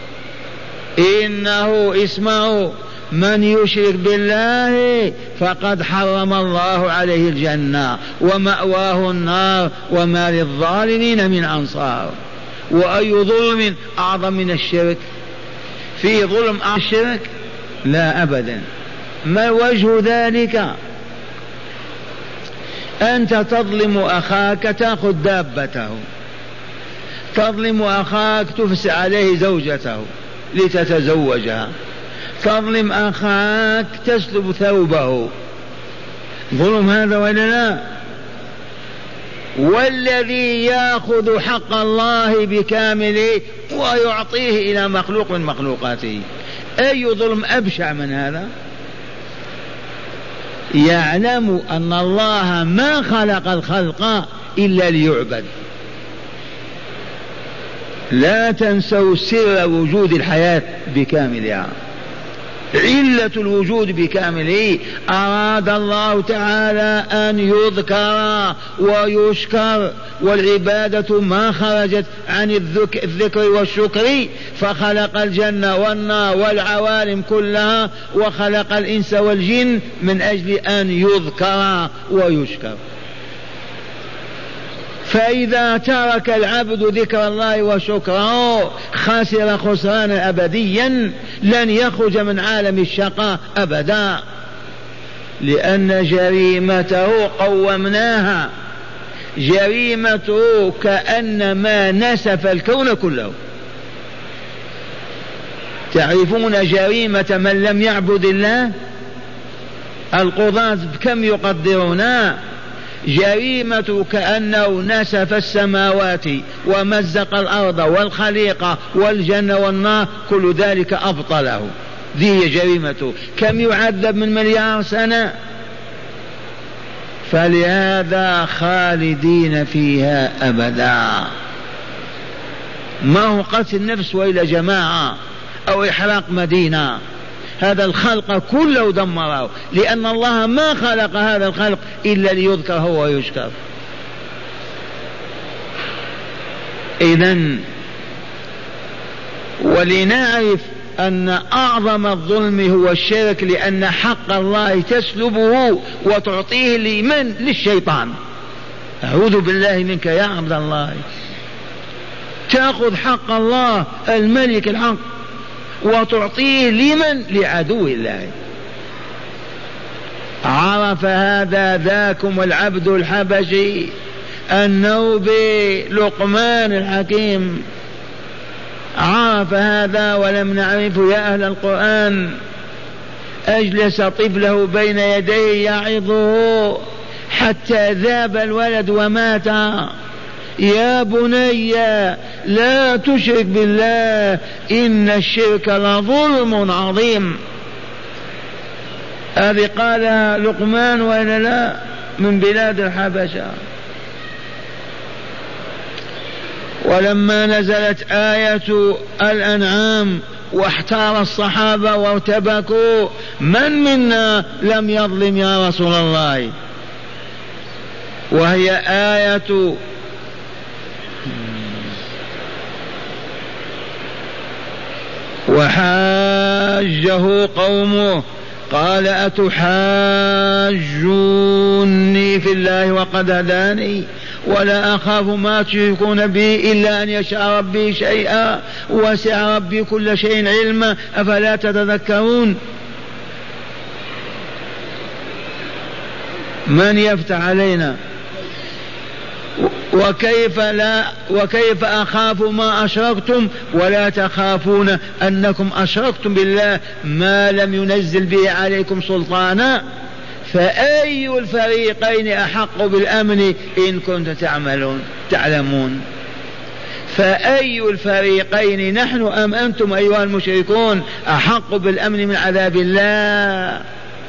إنه اسمه من يشرك بالله فقد حرم الله عليه الجنة ومأواه النار وما للظالمين من أنصار. وأي ظلم أعظم من الشرك؟ في ظلم الشرك؟ لا أبدا. ما وجه ذلك؟ أنت تظلم أخاك تأخذ دابته، تظلم أخاك تفسع عليه زوجته لتتزوجها، تظلم أخاك تسلب ثوبه. ظلم هذا ولا لا؟ والذي يأخذ حق الله بكامله ويعطيه إلى مخلوق من مخلوقاته، أي ظلم أبشع من هذا؟ يعلم أن الله ما خلق الخلق إلا ليعبد. لا تنسوا سر وجود الحياة بكاملها، علة الوجود بكامله. أراد الله تعالى أن يذكر ويشكر، والعبادة ما خرجت عن الذكر والشكر، فخلق الجنة والنار والعوالم كلها، وخلق الإنس والجن من أجل أن يذكر ويشكر. فإذا ترك العبد ذكر الله وشكره خسر خسرانا أبديا، لن يخرج من عالم الشقاء أبدا، لأن جريمته قومناها. جريمته كأنما نسف الكون كله. تعرفون جريمة من لم يعبد الله؟ القضاة كم يقدرون؟ جريمة كأنه نسف السماوات ومزق الأرض والخليقة والجنة والنار، كل ذلك أبطله. ذي جريمته. كم يعذب من مليار سنة؟ فلهذا خالدين فيها أبدا. ما هو قتل النفس وإلى جماعة أو إحراق مدينة، هذا الخلق كله دمره، لأن الله ما خلق هذا الخلق إلا ليذكر هو ويشكر. إذن ولنعرف أن أعظم الظلم هو الشرك، لأن حق الله تسلبه وتعطيه لمن؟ للشيطان. أعوذ بالله منك يا عبد الله، تأخذ حق الله الملك الحق وتعطيه لمن؟ لعدو الله. عرف هذا ذاكم العبد الحبشي النوبي لقمان الحكيم، عرف هذا ولم نعرفه يا أهل القرآن. أجلس طفله بين يديه يعظه حتى ذاب الولد ومات. يا بني لا تشرك بالله إن الشرك لظلم عظيم. هذه قالها لقمان وإلا لا؟ من بلاد الحبشة. ولما نزلت آية الأنعام واحتار الصحابة وارتبكوا، من منا لم يظلم يا رسول الله؟ وهي آية وحاجه قومه قال أتحاجوني في الله وقد هداني ولا أخاف ما تشركون به إلا أن يشاء ربي شيئا وسع ربي كل شيء علما أفلا تتذكرون؟ من يفتح علينا؟ وكيف أخاف ما أشركتم ولا تخافون أنكم أشركتم بالله ما لم ينزل به عليكم سلطانا؟ فأي الفريقين أحق بالأمن إن كنتم تعلمون؟ فأي الفريقين نحن أم أنتم أيها المشركون أحق بالأمن من عذاب الله؟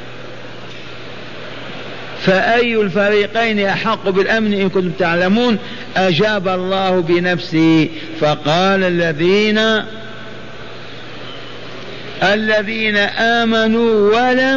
فأي الفريقين أحق بالأمن إن كنتم تعلمون؟ أجاب الله بنفسه فقال الذين آمنوا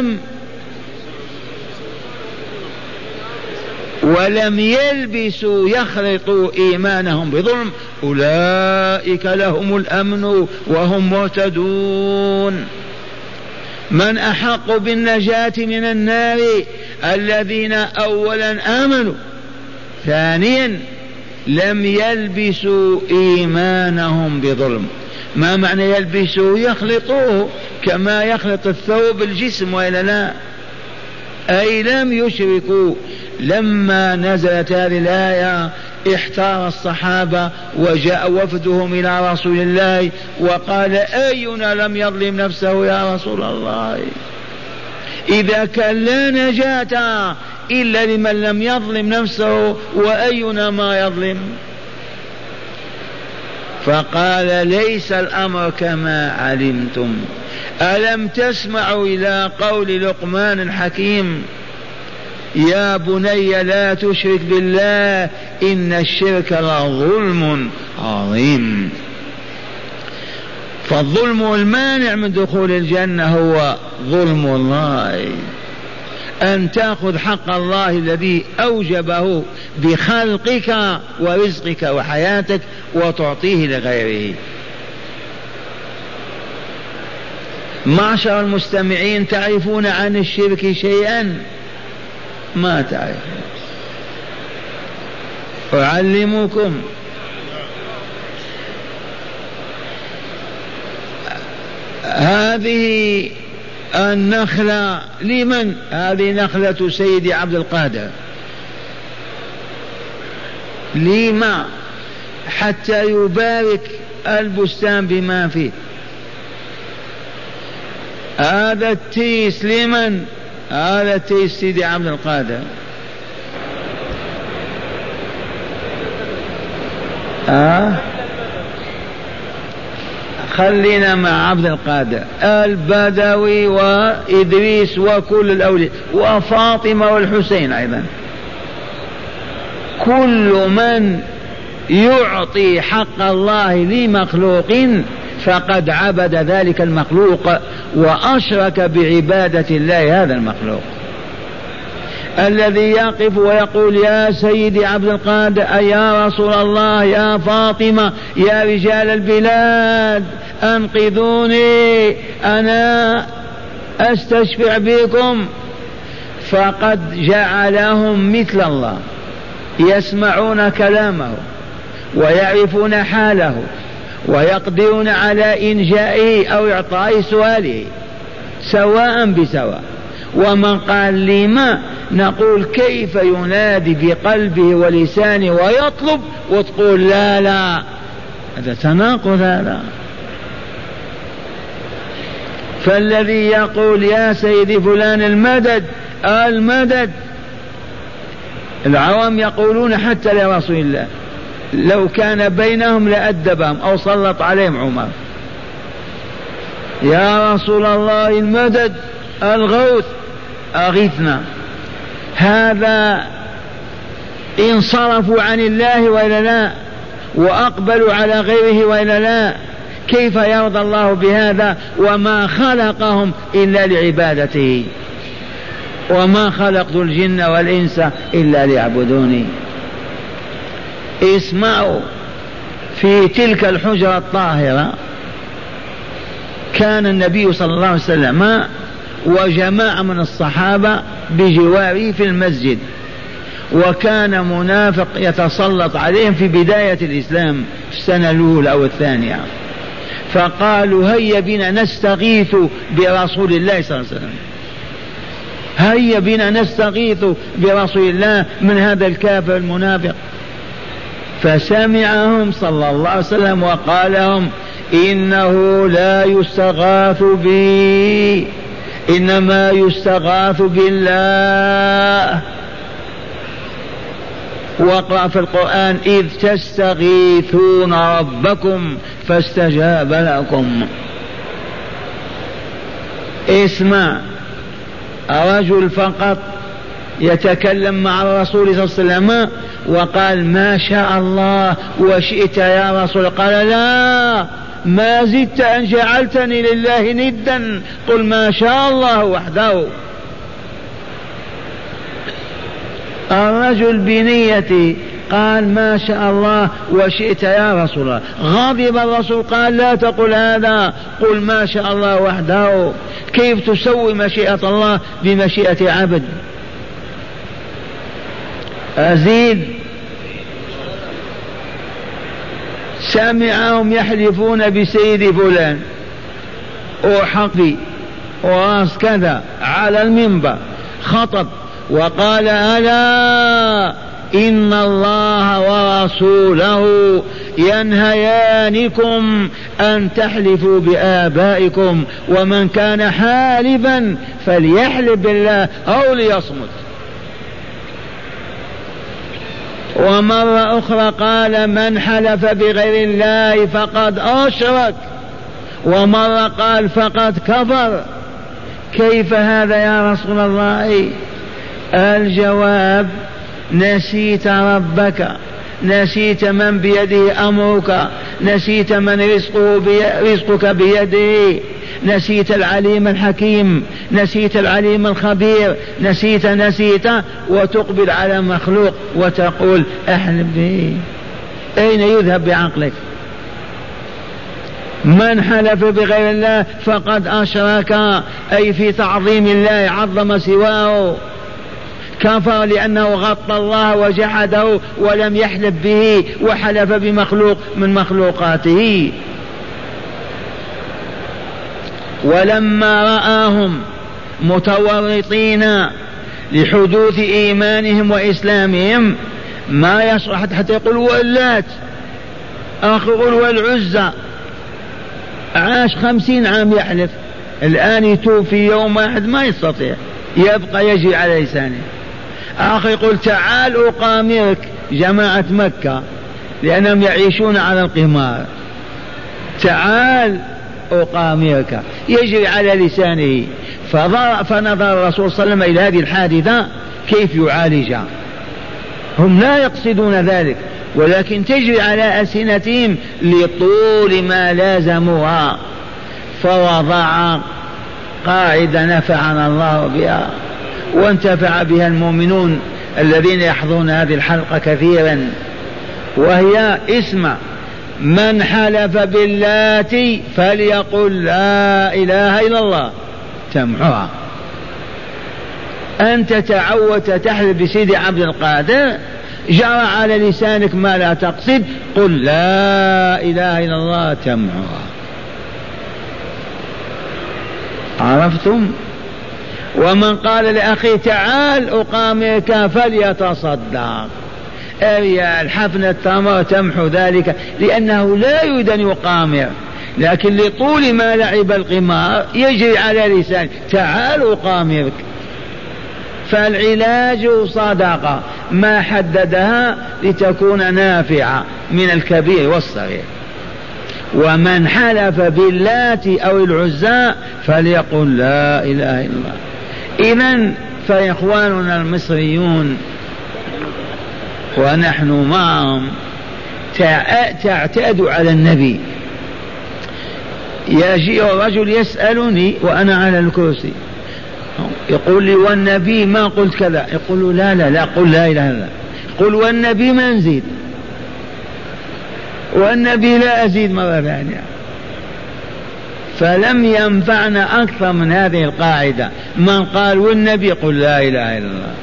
ولم يلبسوا يخلطوا إيمانهم بظلم أولئك لهم الأمن وهم مهتدون. من أحق بالنجاة من النار؟ الذين أولا آمنوا، ثانيا لم يلبسوا إيمانهم بظلم. ما معنى يلبسوا؟ يخلطوه كما يخلط الثوب الجسم وإلا لا؟ أي لم يشركوا. لما نزلت هذه الآية احتار الصحابة وجاء وفدهم إلى رسول الله وقال أينا لم يظلم نفسه يا رسول الله؟ إذا كان لا نجاة إلا لمن لم يظلم نفسه وأينا ما يظلم؟ فقال ليس الأمر كما علمتم. ألم تسمعوا إلى قول لقمان الحكيم يا بني لا تشرك بالله إن الشرك لظلم عظيم. فالظلم المانع من دخول الجنة هو ظلم الله، أن تأخذ حق الله الذي أوجبه بخلقك ورزقك وحياتك وتعطيه لغيره. معشر المستمعين، تعرفون عن الشرك شيئا؟ ما تعرفون. أعلمكم. هذه النخلة لمن؟ هذه نخلة سيدي عبد القادر. لما؟ حتى يبارك البستان بما فيه. هذا التيس لمن؟ هذا التيس سيدي عبد القادر. خلينا مع عبد القادر. البدوي وإدريس وكل الأولياء وفاطمة والحسين أيضا، كل من يعطي حق الله لمخلوق فقد عبد ذلك المخلوق وأشرك بعبادة الله هذا المخلوق. الذي يقف ويقول يا سيدي عبد القادر، يا رسول الله، يا فاطمة، يا رجال البلاد أنقذوني، أنا أستشفع بكم، فقد جعلهم مثل الله، يسمعون كلامه ويعرفون حاله ويقدرون على إنجائه أو إعطاء سؤاله سواء بسواء. ومن قال لما، نقول كيف ينادي بقلبه ولسانه ويطلب وتقول لا لا، هذا تناقض هذا. فالذي يقول يا سيدي فلان المدد المدد، العوام يقولون حتى لرسول الله لو كان بينهم لأدبهم أو سلط عليهم عمر، يا رسول الله المدد الغوث أغثنا. هذا انصرفوا عن الله وإلا لا، وأقبلوا على غيره وإلا لا، كيف يرضى الله بهذا؟ وما خلقهم إلا لعبادته، وما خلقت الجن والإنس إلا ليعبدوني. اسمعوا، في تلك الحجرة الطاهرة كان النبي صلى الله عليه وسلم وجماعة من الصحابة بجواره في المسجد، وكان منافق يتسلط عليهم في بداية الإسلام في السنة الأولى أو الثانية، فقالوا هيا بنا نستغيث برسول الله صلى الله عليه وسلم، هيا بنا نستغيث برسول الله من هذا الكافر المنافق. فسمعهم صلى الله عليه وسلم وقال لهم إنه لا يستغاث بي، إنما يستغاث بالله. وقرأ في القرآن إذ تستغيثون ربكم فاستجاب لكم. اسمع، رجل فقط يتكلم مع الرسول صلى الله عليه وسلم وقال ما شاء الله وشئت يا رسول، قال لا، ما زدت أن جعلتني لله ندا، قل ما شاء الله وحده. الرجل بنيته قال ما شاء الله وشئت يا رسول الله، غضب الرسول قال لا تقل هذا، قل ما شاء الله وحده. كيف تسوي مشيئة الله بمشيئة عبد؟ أزيد، سمعهم يحلفون بسيد فلان وحقي وراس كذا على المنبر، خطب وقال ألا إن الله ورسوله ينهيانكم أن تحلفوا بآبائكم، ومن كان حالفا فليحلف بالله أو ليصمت. ومرة أخرى قال من حلف بغير الله فقد أشرك، ومرة قال فقد كفر. كيف هذا يا رسول الله؟ الجواب نسيت ربك، نسيت من بيده أمرك، نسيت من رزقك بيده، نسيت العليم الحكيم، نسيت العليم الخبير، نسيت وتقبل على مخلوق وتقول أحلف به. أين يذهب بعقلك؟ من حلف بغير الله فقد أشرك، أي في تعظيم الله عظم سواه، كفر لأنه غطى الله وجحده ولم يحلف به وحلف بمخلوق من مخلوقاته. ولما رآهم متورطين لحدوث إيمانهم وإسلامهم ما يشرح حتى يقول واللات أخي قل والعزى، عاش 50 عام يحلف، الآن يتوب في يوم واحد ما يستطيع، يبقى يجري على لسانه. أخي قل تعال أقامرك، جماعة مكة لأنهم يعيشون على القمار، تعال أقامرك، يجري على لسانه. فنظر الرسول صلى الله عليه وسلم إلى هذه الحادثة كيف يعالجها. هم لا يقصدون ذلك ولكن تجري على ألسنتهم لطول ما وانتفع بها المؤمنون الذين يحضرون هذه الحلقة كثيرا، وهي اسمع: من حلف باللات فليقل لا إله إلا الله تمحوها. أنت تعودت تحلف بسيدي عبد القادر، جرى على لسانك ما لا تقصد، قل لا إله إلا الله تمحوها. عرفتم؟ ومن قال لأخي تعال أقامرك فليتصدق، أريال حفنة التمر تمحو ذلك، لأنه لا يريد أن يقامر، لكن لطول ما لعب القمار يجري على لسان تعال أقامرك. فالعلاج صدقة ما حددها لتكون نافعة من الكبير والصغير. ومن حلف باللات أو العزى فليقل لا إله إلا الله. إذن فإخواننا المصريون ونحن معهم تعتاد على النبي. يجي الرجل يسألني وأنا على الكرسي يقول لي والنبي ما قلت كذا، يقول له لا قل لا إله إلا الله. قل والنبي ما نزيد، والنبي لا أزيد مرة ثانية. فلم ينفعنا أكثر من هذه القاعدة، من قال والنبي قل لا إله إلا الله.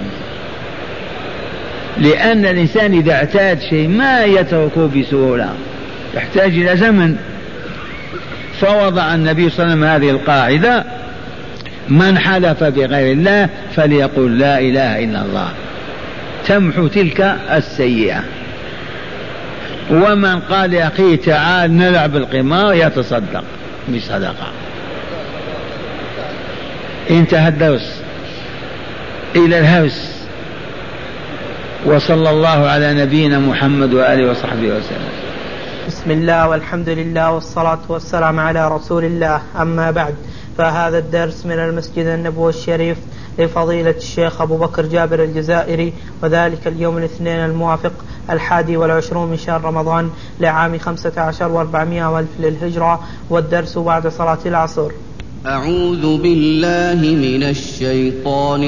لأن الإنسان إذا اعتاد شيء ما يتركه بسهولة، يحتاج إلى زمن. فوضع النبي صلى الله عليه وسلم هذه القاعدة: من حلف بغير الله فليقل لا إله إلا الله تمحو تلك السيئة. ومن قال يا أخي تعال نلعب القمار يتصدق بصدقة. انتهى الدرس. إلى الهرس. وصلى الله على نبينا محمد وآله وصحبه وسلم. بسم الله والحمد لله والصلاة والسلام على رسول الله. أما بعد، فهذا الدرس من المسجد النبوي الشريف لفضيلة الشيخ أبو بكر جابر الجزائري، وذلك اليوم الاثنين الموافق 21 من شهر رمضان لعام 15 و400 والف للهجرة، والدرس بعد صلاة العصر. أعوذ بالله من الشيطان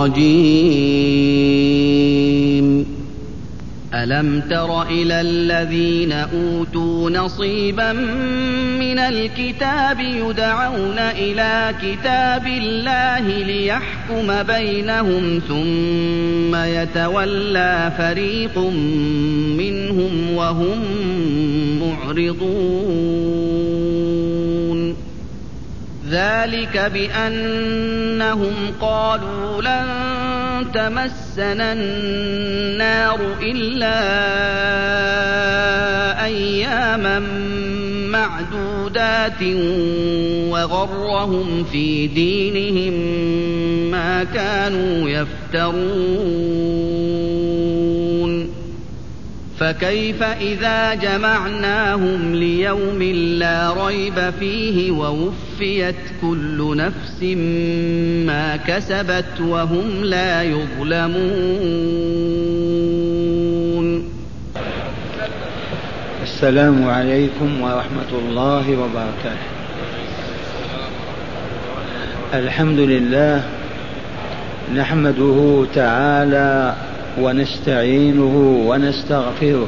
الرجيم. ألم تر إلى الذين أوتوا نصيبا من الكتاب يدعون إلى كتاب الله ليحكم بينهم ثم يتولى فريق منهم وهم معرضون. ذلك بأنهم قالوا لن تمسنا النار إلا أياما معدودات وغرهم في دينهم ما كانوا يفترون. فكيف إذا جمعناهم ليوم لا ريب فيه ووفيت كل نفس ما كسبت وهم لا يظلمون. السلام عليكم ورحمة الله وبركاته. الحمد لله نحمده تعالى ونستعينه ونستغفره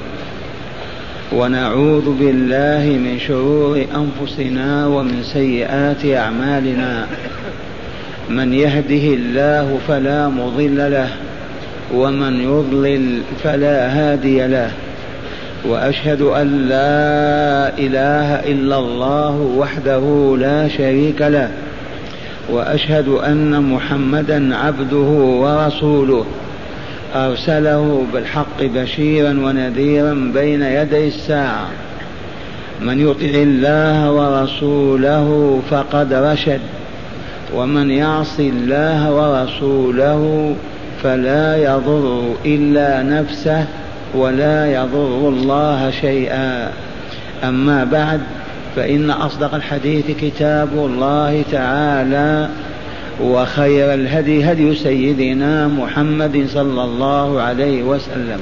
ونعوذ بالله من شرور أنفسنا ومن سيئات أعمالنا. من يهده الله فلا مضل له ومن يضلل فلا هادي له. وأشهد أن لا إله إلا الله وحده لا شريك له، وأشهد أن محمدا عبده ورسوله أرسله بالحق بشيرا ونذيرا بين يدي الساعة. من يطع الله ورسوله فقد رشد، ومن يعص الله ورسوله فلا يضر إلا نفسه ولا يضر الله شيئا. أما بعد، فإن أصدق الحديث كتاب الله تعالى، وخير الهدي هدي سيدنا محمد صلى الله عليه وسلم،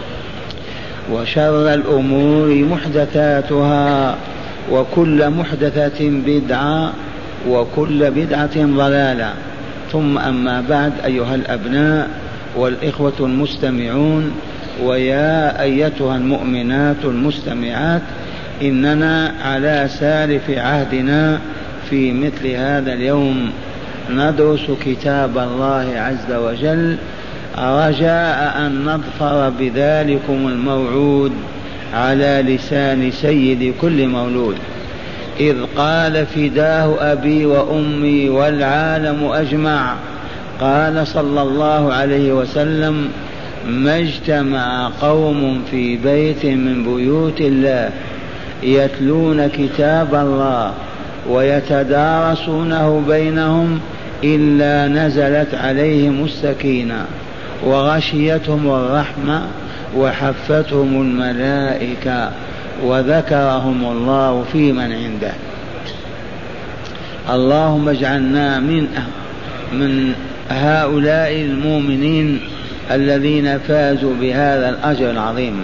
وشر الأمور محدثاتها، وكل محدثة بدعة، وكل بدعة ضلالة. ثم أما بعد أيها الأبناء والإخوة المستمعون، ويا أيتها المؤمنات المستمعات، إننا على سالف عهدنا في مثل هذا اليوم ندرس كتاب الله عز وجل رجاء أن نظفر بذلكم الموعود على لسان سيد كل مولود، إذ قال فداه أبي وأمي والعالم أجمع، قال صلى الله عليه وسلم: ما اجتمع قوم في بيت من بيوت الله يتلون كتاب الله ويتدارسونه بينهم إلا نزلت عليهم السكينة وغشيتهم الرحمة وحفتهم الملائكة وذكرهم الله في من عنده. اللهم اجعلنا من هؤلاء المؤمنين الذين فازوا بهذا الأجر العظيم.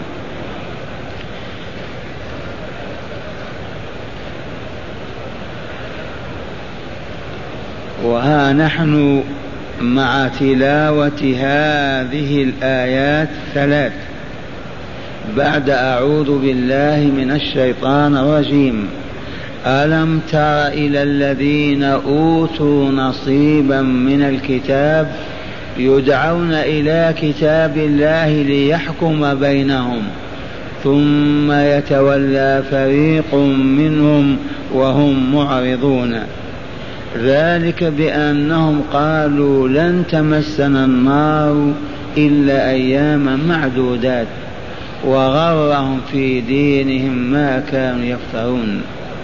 وها نحن مع تلاوة هذه الآيات 3 بعد أعوذ بالله من الشيطان الرجيم. ألم تر إلى الذين أوتوا نصيبا من الكتاب يدعون إلى كتاب الله ليحكم بينهم ثم يتولى فريق منهم وهم معرضون، ذلك بأنهم قالوا لن تمسنا النار إلا أياما معدودات وغرهم في دينهم ما كانوا يفترون.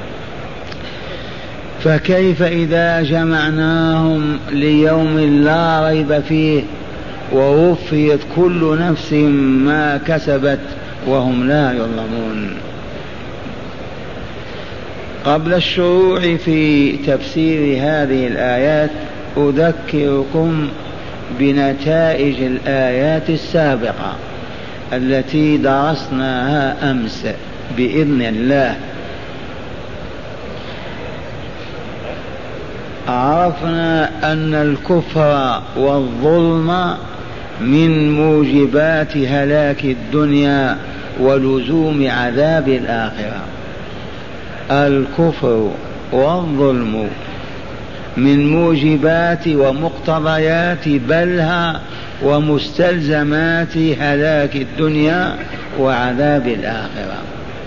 فكيف إذا جمعناهم ليوم لا ريب فيه ووفيت كل نفس ما كسبت وهم لا يظلمون. قبل الشروع في تفسير هذه الآيات أذكركم بنتائج الآيات السابقة التي درسناها أمس بإذن الله. عرفنا أن الكفر والظلم من موجبات هلاك الدنيا ولزوم عذاب الآخرة. الكفر والظلم من موجبات ومقتضيات بلها ومستلزمات هلاك الدنيا وعذاب الآخرة.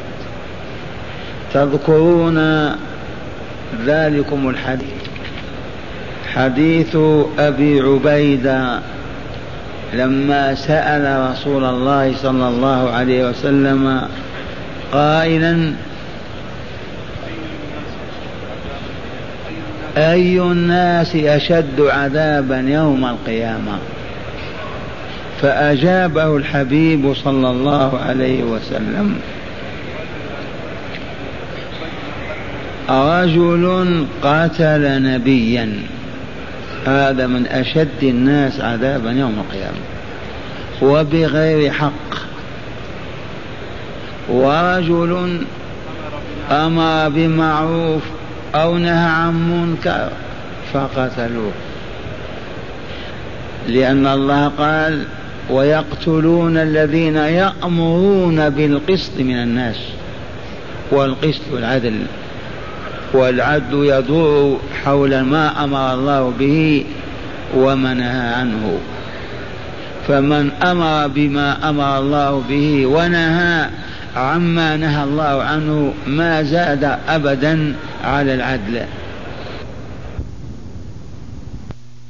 تذكرون ذلكم الحديث، حديث أبي عبيدة لما سأل رسول الله صلى الله عليه وسلم قائلا: أي الناس أشد عذابا يوم القيامة؟ فأجابه الحبيب صلى الله عليه وسلم: رجل قتل نبيا، هذا من أشد الناس عذابا يوم القيامة وبغير حق، ورجل أمر بمعروف أو نهى عن منكر فقتلوه، لأن الله قال: ويقتلون الذين يأمرون بالقسط من الناس. والقسط العدل، والعدل يدور حول ما أمر الله به وما نهى عنه. فمن أمر بما أمر الله به ونهى عما نهى الله عنه ما زاد أبدا على العدل،